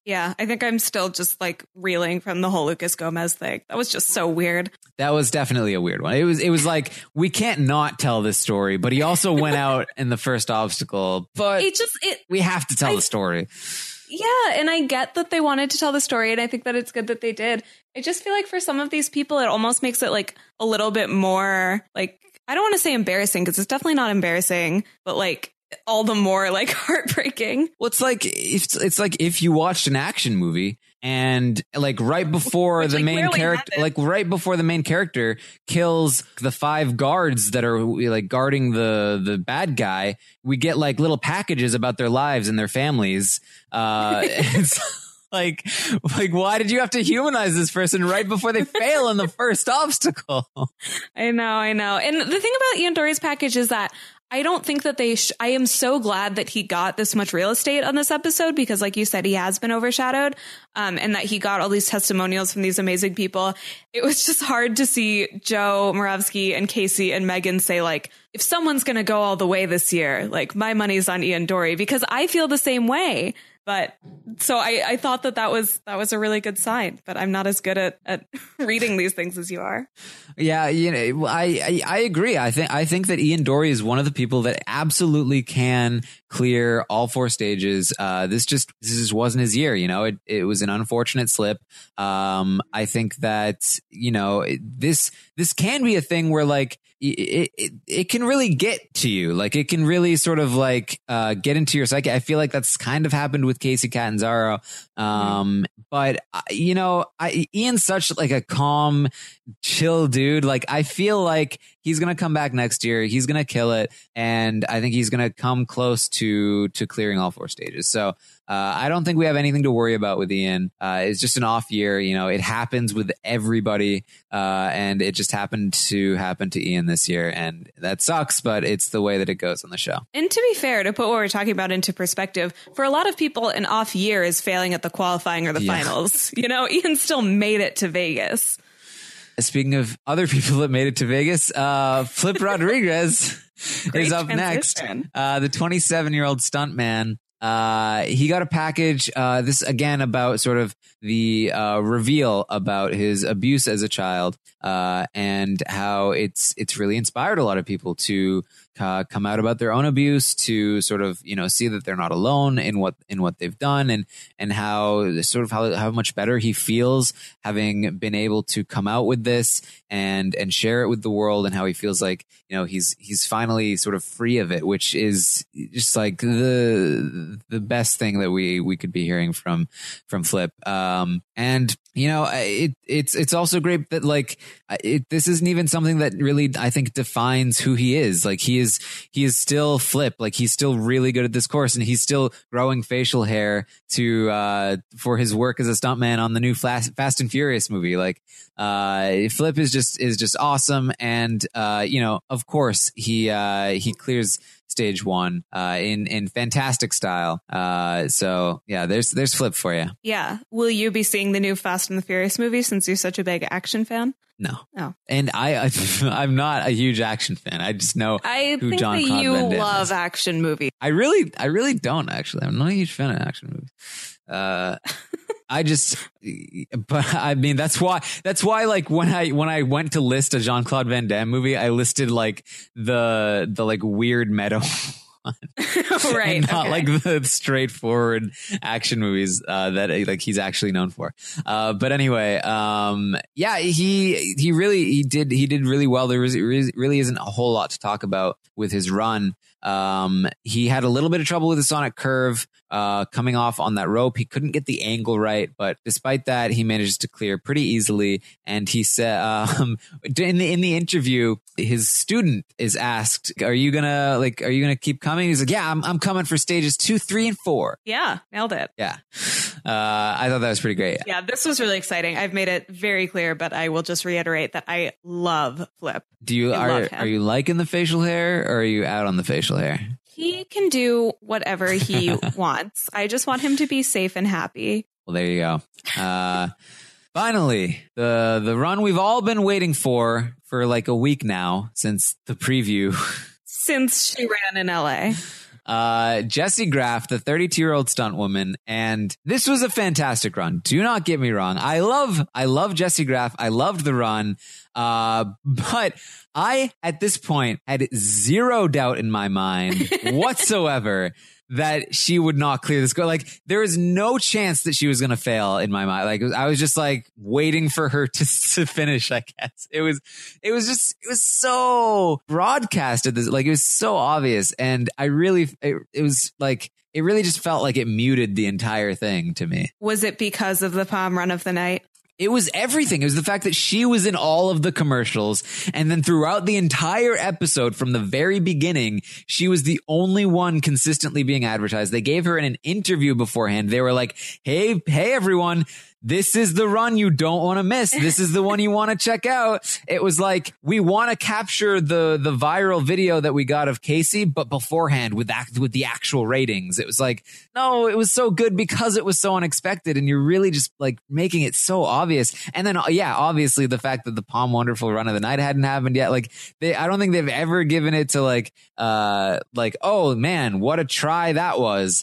Yeah, I think I'm still just like reeling from the whole Lucas Gomez thing. That was just so weird.
That was definitely a weird one. It was it was like, we can't not tell this story, but he also went out in the first obstacle. But
it just it
we have to tell
I,
the story.
Yeah, and I get that they wanted to tell the story, and I think that it's good that they did. I just feel like for some of these people, it almost makes it like a little bit more like, I don't want to say embarrassing because it's definitely not embarrassing, but like all the more like heartbreaking.
Well, it's like it's it's like if you watched an action movie and like right before
Which,
the
like,
main character,
happened.
like right before the main character kills the five guards that are like guarding the the bad guy, we get like little packages about their lives and their families. Uh, it's like like why did you have to humanize this person right before they fail in the first obstacle?
I know, I know. And the thing about Ian Dory's package is that I don't think that they, sh- I am so glad that he got this much real estate on this episode because like you said, he has been overshadowed um, and that he got all these testimonials from these amazing people. It was just hard to see Joe Moravsky and Casey and Megan say like, if someone's going to go all the way this year, like my money's on Ian Dory because I feel the same way. But so I, I thought that that was that was a really good sign, but I'm not as good at, at reading these things as you are.
Yeah, you know, I, I I agree. I think I think that Ian Dory is one of the people that absolutely can clear all four stages. Uh, this just this just wasn't his year. You know, it it was an unfortunate slip. Um, I think that you know this this can be a thing where like. It, it it can really get to you. Like it can really sort of like uh, get into your psyche. I feel like that's kind of happened with Casey Catanzaro. Um, but uh, you know, I, Ian's such like a calm, chill dude. Like I feel like he's gonna come back next year. He's gonna kill it, and I think he's gonna come close to to clearing all four stages. So. Uh, I don't think we have anything to worry about with Ian. Uh, it's just an off year. You know, it happens with everybody. Uh, and it just happened to happen to Ian this year. And that sucks, but it's the way that it goes on the show.
And to be fair, to put what we're talking about into perspective, for a lot of people, an off year is failing at the qualifying or the yeah. finals. You know, Ian still made it to Vegas.
Speaking of other people that made it to Vegas, uh, Flip Rodriguez is up
transition.
next. Uh, the twenty-seven-year-old stuntman. Uh, he got a package, uh, this again about sort of the, uh, reveal about his abuse as a child, uh, and how it's, it's really inspired a lot of people to, uh, come out about their own abuse, to sort of, you know, see that they're not alone in what, in what they've done, and, and how sort of how, how much better he feels having been able to come out with this and, and share it with the world, and how he feels like, you know, he's, he's finally sort of free of it, which is just like the, the best thing that we, we could be hearing from, from Flip. Um, and, you know, it, it's, it's also great that like, it, this isn't even something that really, I think, defines who he is. Like he is, he is still Flip. Like he's still really good at this course, and he's still growing facial hair to, uh, for his work as a stuntman on the new Fast, Fast and Furious movie. Like, uh, Flip is just, is just awesome. And, uh, you know, of course he, uh, he clears stage one, uh, in, in fantastic style. Uh, so yeah, there's, there's Flip for you.
Yeah. Will you be seeing the new Fast and the Furious movie since you're such a big action fan?
No.
Oh.
And I, I, I'm not a huge action fan. I just know
I
who
think
John
that
Claude
you
Van Damme
love
is.
action movies.
I really, I really don't actually. I'm not a huge fan of action movies. Uh, I just, but I mean, that's why, that's why, like, when I, when I went to list a Jean Claude Van Damme movie, I listed like the, the like weird meta
right.
and not
okay.
like the straightforward action movies, uh, that like he's actually known for. Uh, but anyway, um, yeah, he, he really, he did, he did really well. There was, really isn't a whole lot to talk about with his run. Um, he had a little bit of trouble with the Sonic Curve, uh, coming off on that rope. He couldn't get the angle right, but despite that, he manages to clear pretty easily. And he said, um, in the, in the interview, his student is asked, are you gonna, like, are you gonna keep coming? He's like, yeah, I'm, I'm coming for stages two, three, and four.
Yeah, nailed it.
Yeah. Uh, I thought that was pretty great.
Yeah, this was really exciting. I've made it very clear, but I will just reiterate that I love Flip.
Do you,
I
are, are you liking the facial hair, or are you out on the facial hair?
He can do whatever he wants. I just want him to be safe and happy.
Well, there you go. Uh, finally, the the run we've all been waiting for for like a week now since the preview.
Since she ran in L A.
uh, Jessie Graff, the thirty-two-year-old stunt woman, and this was a fantastic run. Do not get me wrong. I love, I love Jessie Graff. I loved the run, uh, but I, at this point, had zero doubt in my mind whatsoever that she would not clear this goal. Like, there was no chance that she was going to fail in my mind. Like, I was just like waiting for her to, to finish, I guess. It was, it was just, it was so broadcasted. This, like, it was so obvious. And I really, it, it was like, it really just felt like it muted the entire thing to me.
Was it because of the palm run of the night?
It was everything. It was the fact that she was in all of the commercials. And then throughout the entire episode, from the very beginning, she was the only one consistently being advertised. They gave her in an interview beforehand. They were like, hey, hey, everyone. This is the run you don't want to miss. This is the one you want to check out. It was like, we want to capture the the viral video that we got of Casey, but beforehand with that, with the actual ratings. It was like, no, it was so good because it was so unexpected, and you're really just like making it so obvious. And then, yeah, obviously the fact that the Palm Wonderful run of the night hadn't happened yet. Like, they, I don't think they've ever given it to like, uh, like, oh man, what a try that was.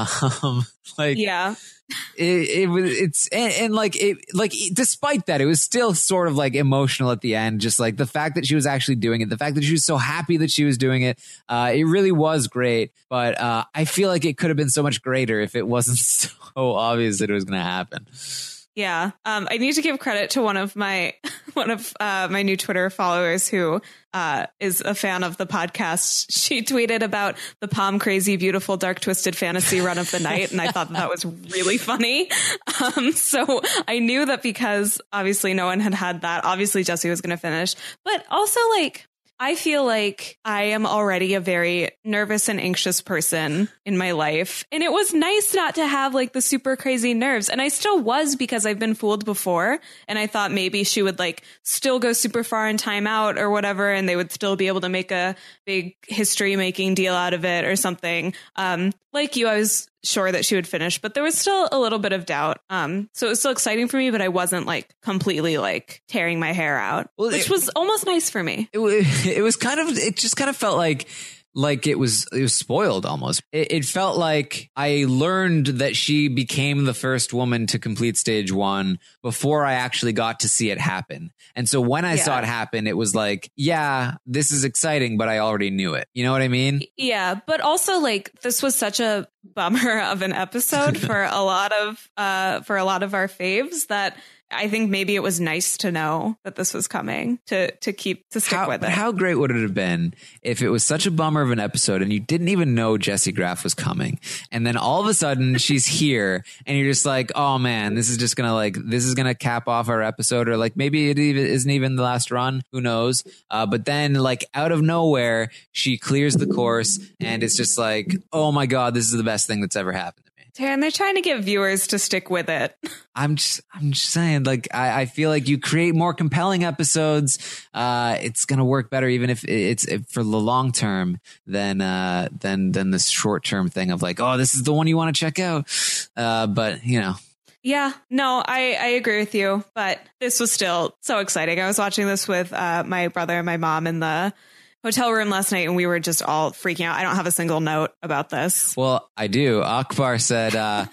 Um, like,
yeah.
It, it was, it's, and, and like, it, like, despite that, it was still sort of like emotional at the end. Just like the fact that she was actually doing it, the fact that she was so happy that she was doing it. Uh, it really was great. But, uh, I feel like it could have been so much greater if it wasn't so obvious that it was going to happen.
Yeah. Um, I need to give credit to one of my, one of, uh, my new Twitter followers who, uh, is a fan of the podcast. She tweeted about the Palm Crazy Beautiful Dark Twisted Fantasy run of the night. And I thought that, that was really funny. Um, so I knew that because obviously no one had had that. Obviously Jessie was going to finish, but also like, I feel like I am already a very nervous and anxious person in my life. And it was nice not to have like the super crazy nerves. And I still was, because I've been fooled before. And I thought maybe she would like still go super far in timeout or whatever, and they would still be able to make a big history making deal out of it or something. Um, like you, I was sure that she would finish, but there was still a little bit of doubt. Um, so it was still exciting for me, but I wasn't like completely like tearing my hair out, well, which it, was almost nice for me.
It, it was kind of, it just kind of felt like, like it was, it was spoiled almost. It, it felt like I learned that she became the first woman to complete stage one before I actually got to see it happen. And so when I yeah. saw it happen, it was like, yeah, this is exciting, but I already knew it. You know what I mean?
Yeah. But also like, this was such a bummer of an episode for a lot of, uh, for a lot of our faves that I think maybe it was nice to know that this was coming to to keep to stick
how,
with it.
How great would it have been if it was such a bummer of an episode and you didn't even know Jessie Graff was coming, and then all of a sudden she's here and you're just like, oh man, this is just gonna like this is gonna cap off our episode, or like maybe it even isn't even the last run. Who knows? Uh, but then like out of nowhere she clears the course and it's just like, oh my god, this is the best thing that's ever happened.
And they're trying to get viewers to stick with it.
I'm just, I'm just saying, like, I, I feel like you create more compelling episodes. Uh, it's going to work better, even if it's if for the long term than, uh, than, than this short term thing of like, oh, this is the one you want to check out. Uh, but you know.
Yeah, no, I, I agree with you, but this was still so exciting. I was watching this with, uh, my brother and my mom in the hotel room last night, and we were just all freaking out. I don't have a single note about this.
Well, I do. Akbar said, uh,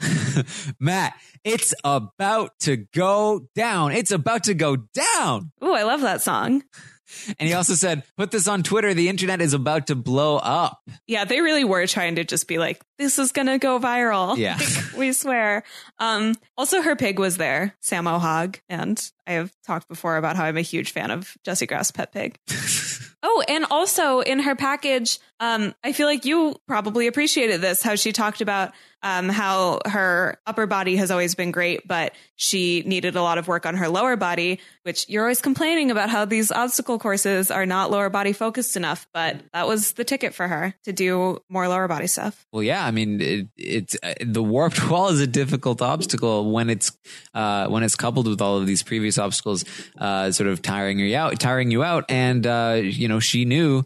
Matt, it's about to go down. It's about to go down.
Oh, I love that song.
And he also said, put this on Twitter. The internet is about to blow up.
Yeah, they really were trying to just be like, this is going to go viral.
Yeah.
Like, we swear. Um, also, her pig was there, Sammo Hogg. And I have talked before about how I'm a huge fan of Jessie Graff's pet pig. Oh, and also in her package, um, I feel like you probably appreciated this, how she talked about um, how her upper body has always been great, but she needed a lot of work on her lower body, which you're always complaining about how these obstacle courses are not lower body focused enough. But that was the ticket for her to do more lower body stuff.
Well, yeah, I mean, it, it's uh, the warped wall is a difficult obstacle when it's uh, when it's coupled with all of these previous obstacles, uh, sort of tiring you out, tiring you out. And, uh, you know, she knew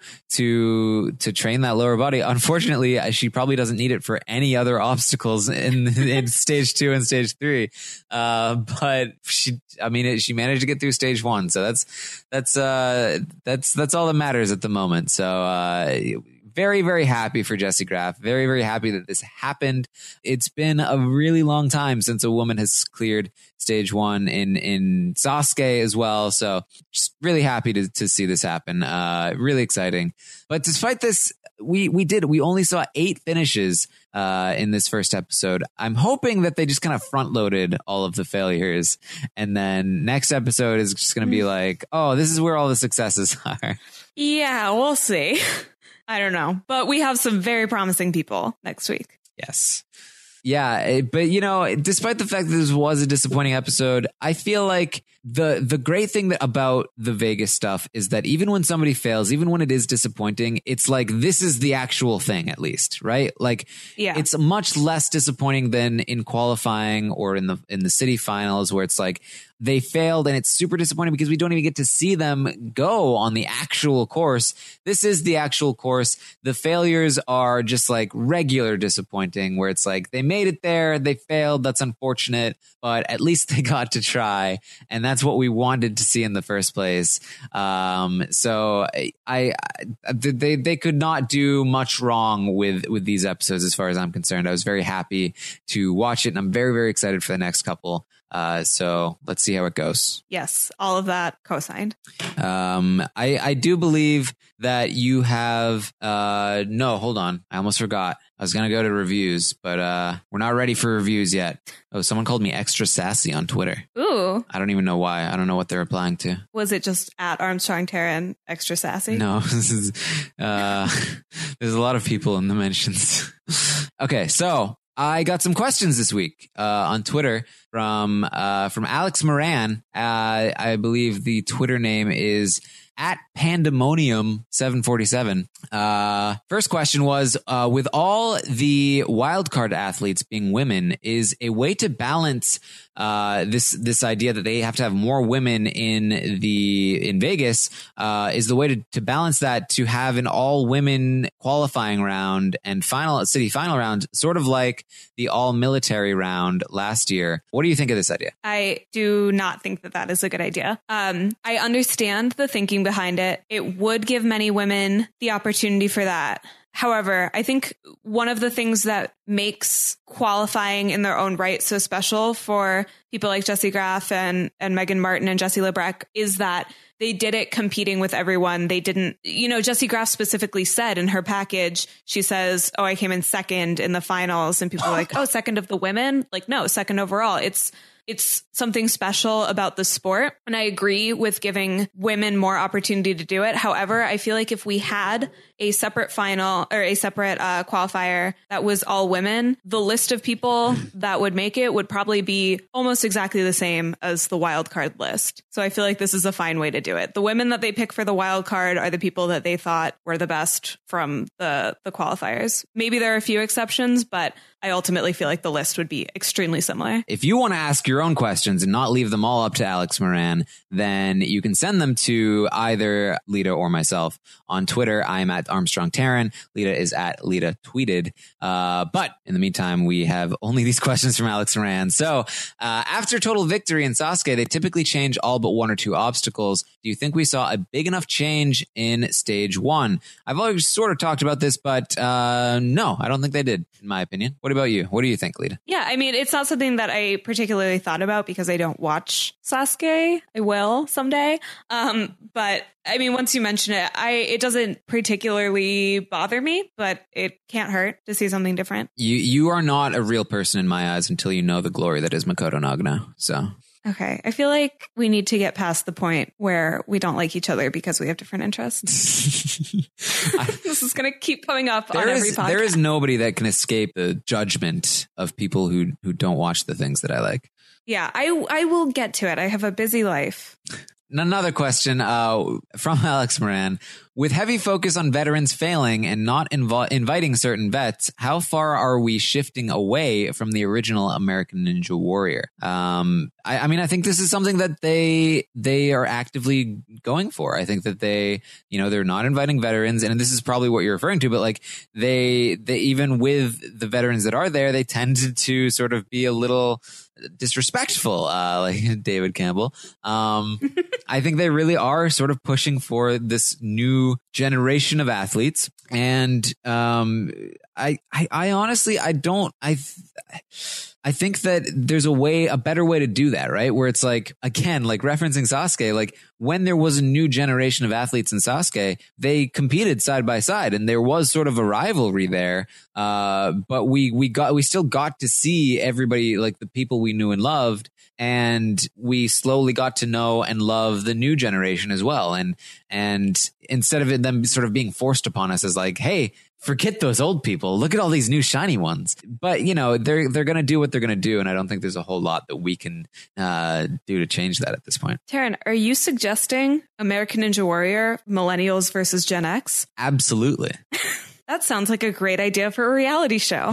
to to train that lower body. Unfortunately, she probably doesn't need it for any other obstacles in, in stage two and stage three. Uh, but she, I mean, it, she managed to get through stage one. So that's that's uh, that's that's all that matters at the moment. So uh, very, very happy for Jessie Graff. Very, very happy that this happened. It's been a really long time since a woman has cleared stage one in, in Sasuke as well. So just really happy to, to see this happen. Uh, really exciting. But despite this, we, we did, we only saw eight finishes uh, in this first episode. I'm hoping that they just kind of front loaded all of the failures. And then next episode is just going to be like, oh, this is where all the successes are.
Yeah, we'll see. I don't know. But we have some very promising people next week.
Yes. Yeah, it, but you know, despite the fact that this was a disappointing episode, I feel like the the great thing that, about the Vegas stuff is that even when somebody fails, even when it is disappointing, it's like this is the actual thing, at least, right? Like,
yeah.
It's much less disappointing than in qualifying or in the in the city finals, where it's like they failed and it's super disappointing because we don't even get to see them go on the actual course. This is the actual course. The failures are just like regular disappointing, where it's like they made it there, they failed, that's unfortunate, but at least they got to try, and that's what we wanted to see in the first place. Um, so I, I they they could not do much wrong with with these episodes as far as I'm concerned. I was very happy to watch it, and I'm very, very excited for the next couple. Uh, so let's see how it goes.
Yes, all of that co-signed.
Um, I, I do believe that you have, uh, no, hold on. I almost forgot. I was going to go to reviews, but, uh, we're not ready for reviews yet. Oh, someone called me extra sassy on Twitter.
Ooh.
I don't even know why. I don't know what they're replying to.
Was it just at Armstrong Taran extra sassy?
No, this is, uh, there's a lot of people in the mentions. Okay. So I got some questions this week uh, on Twitter from uh, from Alex Moran. Uh, I believe the Twitter name is at Pandemonium seven forty-seven. Uh, first question was, uh, with all the wildcard athletes being women, is a way to balance uh, this this idea that they have to have more women in the in Vegas, uh, is the way to, to balance that to have an all women qualifying round and final city final round, sort of like the all military round last year. What do you think of this idea?
I do not think that that is a good idea. Um, I understand the thinking behind it. It would give many women the opportunity for that. However, I think one of the things that makes qualifying in their own right so special for people like Jessie Graff and, and Megan Martin and Jessie Lebrecq is that they did it competing with everyone. They didn't, you know, Jessie Graff specifically said in her package, she says, oh, I came in second in the finals. And people are like, oh, second of the women? Like, no, second overall. It's It's something special about the sport. And I agree with giving women more opportunity to do it. However, I feel like if we had a separate final or a separate uh, qualifier that was all women, the list of people that would make it would probably be almost exactly the same as the wild card list. So I feel like this is a fine way to do it. The women that they pick for the wild card are the people that they thought were the best from the, the qualifiers. Maybe there are a few exceptions, but I ultimately feel like the list would be extremely similar.
If you want to ask your own questions and not leave them all up to Alex Moran, then you can send them to either Lita or myself. On Twitter, I'm at Armstrong Taran. Lita is at Lita Tweeted. Uh, but in the meantime, we have only these questions from Alex Moran. So uh, after total victory in Sasuke, they typically change all but one or two obstacles. Do you think we saw a big enough change in stage one? I've already sort of talked about this, but uh, no, I don't think they did, in my opinion. What about you? What do you think, Lita?
Yeah, I mean, it's not something that I particularly thought about because I don't watch Sasuke. I will someday. Um, but I mean, once you mention it, I it doesn't particularly bother me, but it can't hurt to see something different.
You you are not a real person in my eyes until you know the glory that is Makoto Nagano. So.
Okay. I feel like we need to get past the point where we don't like each other because we have different interests. I, this is going to keep coming up on
is,
every podcast.
There is nobody that can escape the judgment of people who, who don't watch the things that I like.
Yeah, I, I will get to it. I have a busy life.
Another question uh, from Alex Moran. With heavy focus on veterans failing and not invo- inviting certain vets, how far are we shifting away from the original American Ninja Warrior? Um, I, I mean, I think this is something that they they are actively going for. I think that they, you know, they're not inviting veterans, and this is probably what you're referring to. But like they, they even with the veterans that are there, they tended to sort of be a little disrespectful, uh, like David Campbell. Um, I think they really are sort of pushing for this new new generation of athletes. And um, I, I, I honestly, I don't, I, th- I think that there's a way, a better way to do that, right? Where it's like, again, like referencing Sasuke, like when there was a new generation of athletes in Sasuke, they competed side by side and there was sort of a rivalry there. Uh, but we, we got, we still got to see everybody, like the people we knew and loved. And we slowly got to know and love the new generation as well. And, and instead of it, them sort of being forced upon us as like, hey, forget those old people. Look at all these new shiny ones. But, you know, they're, they're going to do what they're going to do. And I don't think there's a whole lot that we can uh, do to change that at this point.
Taryn, are you suggesting American Ninja Warrior, millennials versus Gen X?
Absolutely.
That sounds like a great idea for a reality show.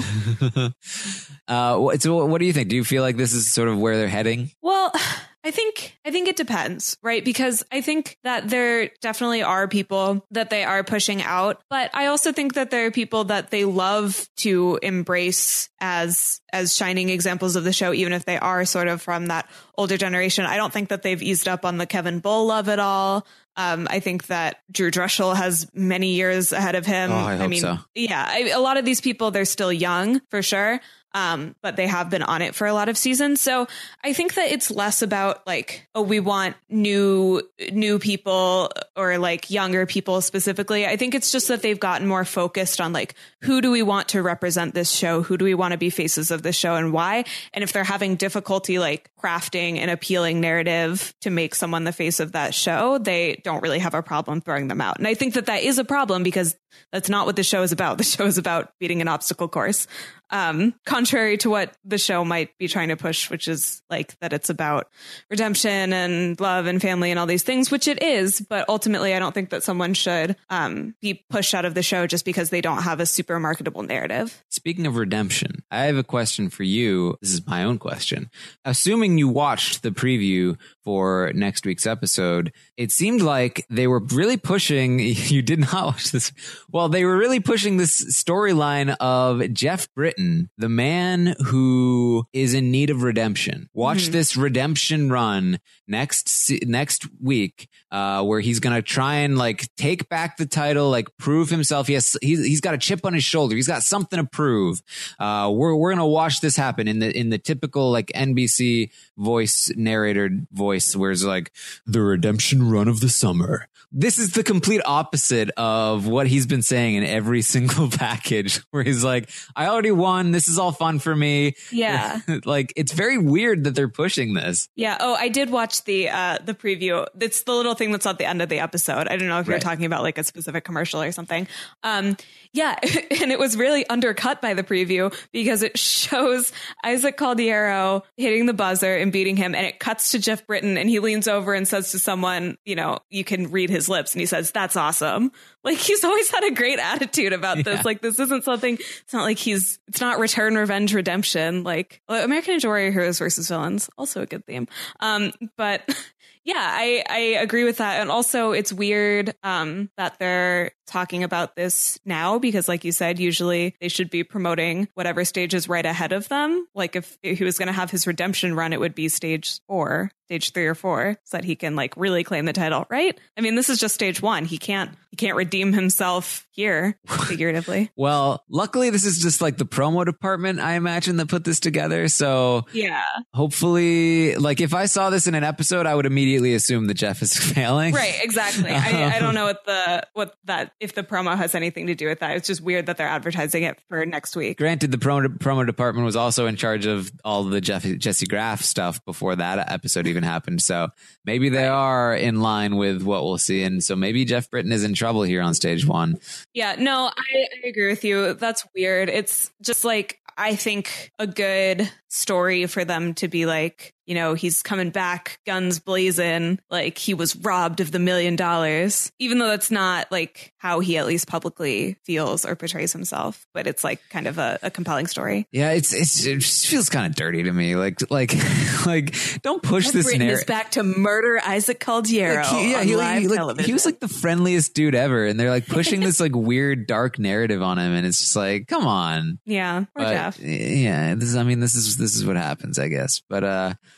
uh, so what do you think? Do you feel like this is sort of where they're heading?
Well, I think I think it depends, right? Because I think that there definitely are people that they are pushing out, but I also think that there are people that they love to embrace as as shining examples of the show, even if they are sort of from that older generation. I don't think that they've eased up on the Kevin Bull love at all. Um, I think that Drew Dreshel has many years ahead of him.
Oh, I hope
I mean,
so.
yeah, I, a lot of these people, they're still young for sure. Um, but they have been on it for a lot of seasons. So I think that it's less about like, oh, we want new, new people or like younger people specifically. I think it's just that they've gotten more focused on like, who do we want to represent this show? Who do we want to be faces of this show and why? And if they're having difficulty like crafting an appealing narrative to make someone the face of that show, they don't really have a problem throwing them out. And I think that that is a problem because that's not what the show is about. The show is about beating an obstacle course. Um, contrary to what the show might be trying to push, which is like that it's about redemption and love and family and all these things, which it is. But ultimately, I don't think that someone should um, be pushed out of the show just because they don't have a super marketable narrative.
Speaking of redemption, I have a question for you. This is my own question. Assuming you watched the preview for next week's episode, it seemed like they were really pushing, you did not watch this. Well, they were really pushing this storyline of Jeff Britton, the man who is in need of redemption. Watch mm-hmm. this redemption run next next week, uh, where he's gonna try and like take back the title, like prove himself. Yes, he's he's got a chip on his shoulder. He's got something to prove. Uh, we're we're gonna watch this happen in the in the typical like N B C voice narrator voice, where it's like the redemption run of the summer. This is the complete opposite of what he's been saying in every single package, where he's like, I already won. This is all fun for me.
Yeah.
Like, it's very weird that they're pushing this.
Yeah. Oh, I did watch the uh, the preview. It's the little thing that's at the end of the episode. I don't know if you're right. talking about like a specific commercial or something. Um, yeah. And it was really undercut by the preview because it shows Isaac Caldiero hitting the buzzer and beating him. And it cuts to Jeff Britton and he leans over and says to someone, you know, you can read his lips and he says, that's awesome. Like he's always had a great attitude about this. Yeah. Like this isn't something, it's not like he's, it's not return, revenge, redemption. Like well, American Ninja Warrior heroes versus villains, also a good theme. Um, but yeah, I, I agree with that. And also it's weird um, that they're talking about this now because like you said, usually they should be promoting whatever stage is right ahead of them. Like if, if he was going to have his redemption run, it would be stage four, stage three or four, so that he can like really claim the title, right? I mean, this is just stage one. He can't, he can't redeem himself here, figuratively.
Well, luckily this is just like the promo department, I imagine, that put this together. So
yeah,
hopefully, like if I saw this in an episode, I would immediately assume that Jeff is failing.
Right, exactly. I, I don't know what the, what that, if the promo has anything to do with that. It's just weird that they're advertising it for next week.
Granted, the promo, promo department was also in charge of all the Jeff, Jesse Graff stuff before that episode even happened. So maybe they are in line with what we'll see. And so maybe Jeff Britton is in trouble here on stage one.
Yeah, no, I, I agree with you. That's weird. It's just like, I think a good story for them to be like, you know, he's coming back, guns blazing, like he was robbed of the million dollars, even though that's not like how he at least publicly feels or portrays himself. But it's like kind of a, a compelling story.
Yeah, it's, it's it just feels kind of dirty to me. Like like like don't push this narrative.
Is back to murder Isaac Caldiero.
Like he, yeah,
on
he,
live
he, like,
television.
He was like the friendliest dude ever, and they're like pushing this like weird dark narrative on him, and it's just like, come on.
Yeah, poor
but,
Jeff.
Yeah, this is, I mean, this is this is what happens, I guess. But uh.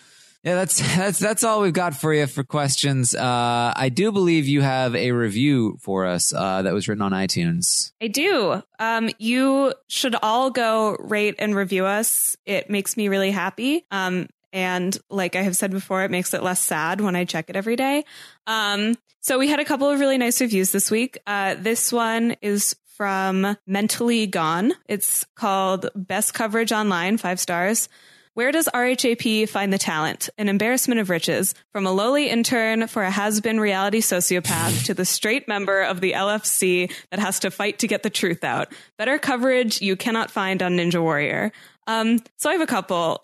Yeah, that's that's that's all we've got for you for questions. Uh, I do believe you have a review for us uh, that was written on iTunes.
I do. Um, you should all go rate and review us. It makes me really happy. Um, and like I have said before, it makes it less sad when I check it every day. Um, so we had a couple of really nice reviews this week. Uh, this one is from Mentally Gone. It's called Best Coverage Online, five stars. Where does R H A P find the talent? An embarrassment of riches. From a lowly intern for a has-been reality sociopath to the straight member of the L F C that has to fight to get the truth out. Better coverage you cannot find on Ninja Warrior. Um, so I have a couple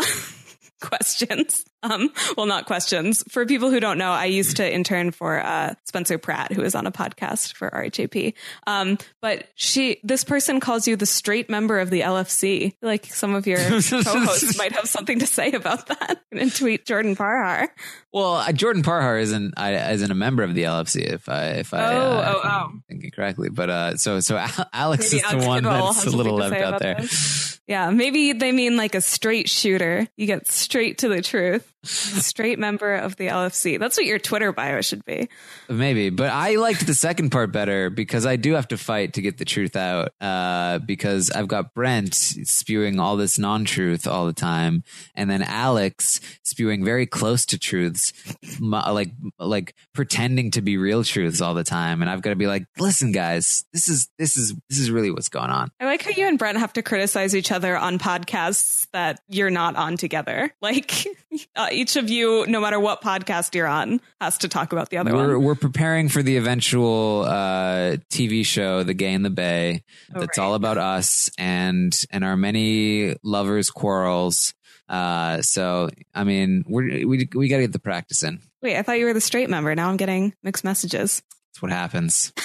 questions. Um, well, not questions. For people who don't know, I used to intern for uh, Spencer Pratt, who is on a podcast for R H A P. Um, but she, this person calls you the straight member of the L F C. Like some of your co-hosts might have something to say about that. And tweet Jordan Parhar.
Well, uh, Jordan Parhar isn't I, isn't a member of the L F C, if I if I
oh
uh,
oh
if I'm
oh
thinking correctly. But uh, so so Alex
maybe
is the
Alex
one
Kidwell
that's
has
a little
something to
left
say
out there.
this. Yeah, maybe they mean like a straight shooter. You get straight to the truth. Straight member of the L F C. That's what your Twitter bio should be.
Maybe, but I liked the second part better because I do have to fight to get the truth out. Uh, because I've got Brent spewing all this non-truth all the time, and then Alex spewing very close to truths, like like pretending to be real truths all the time. And I've got to be like, listen, guys, this is this is this is really what's going on.
I like how you and Brent have to criticize each other on podcasts that you're not on together. Like uh, each of you, no matter what podcast you're on, has to talk about the other
we're,
one.
We're preparing for the eventual uh, T V show, The Gay in the Bay.
Oh,
that's
right.
all about us and and our many lovers' quarrels. Uh, so, I mean, we're, we we got to get the practice in.
Wait, I thought you were the straight member. Now I'm getting mixed messages.
That's what happens.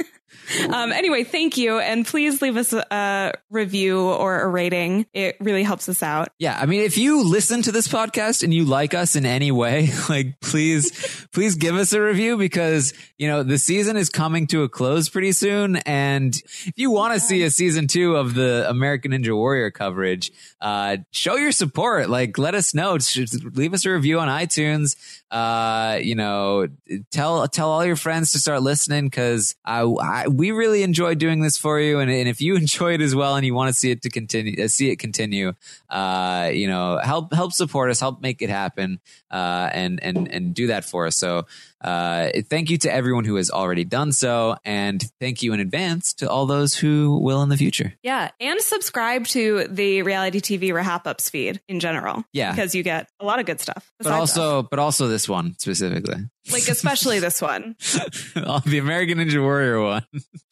Um, anyway, thank you. And please leave us a review or a rating. It really helps us out.
Yeah. I mean, if you listen to this podcast and you like us in any way, like, please, please give us a review because, you know, the season is coming to a close pretty soon. And if you want to see a season two of the American Ninja Warrior coverage, uh, show your support. Like, let us know. Just leave us a review on iTunes. Uh, you know, tell, tell all your friends to start listening because I, I, we really enjoy doing this for you. And, and if you enjoy it as well and you want to see it to continue, uh, see it continue, uh, you know, help, help support us, help make it happen, uh, and, and, and do that for us. So, uh, thank you to everyone who has already done so. And thank you in advance to all those who will in the future.
Yeah. And subscribe to the Reality T V Rahap Ups feed in general.
Yeah.
Because you get a lot of good stuff.
But also, us. but also this one specifically.
Like, especially this one.
The American Ninja Warrior one.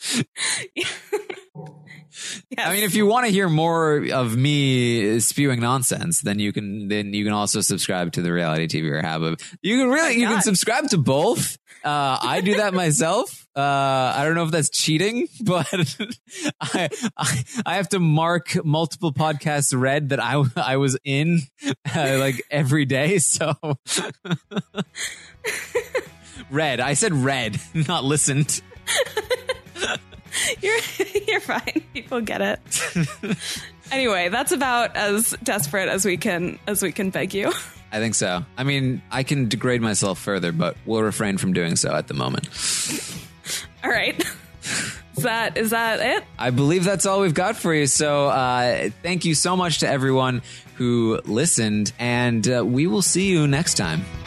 Yes. I mean, if you want to hear more of me spewing nonsense, then you can then you can also subscribe to the Reality T V Rahap Up. You can really oh you God. can subscribe to both. Uh, I do that myself. Uh, I don't know if that's cheating, but I, I I have to mark multiple podcasts read that I I was in uh, like every day. So read. I said read, not listened.
You're you're fine. People get it. Anyway, that's about as desperate as we can as we can beg you.
I think so. I mean, I can degrade myself further, but we'll refrain from doing so at the moment.
All right. Is that is that it?
I believe that's all we've got for you. So uh, thank you so much to everyone who listened, and uh, we will see you next time.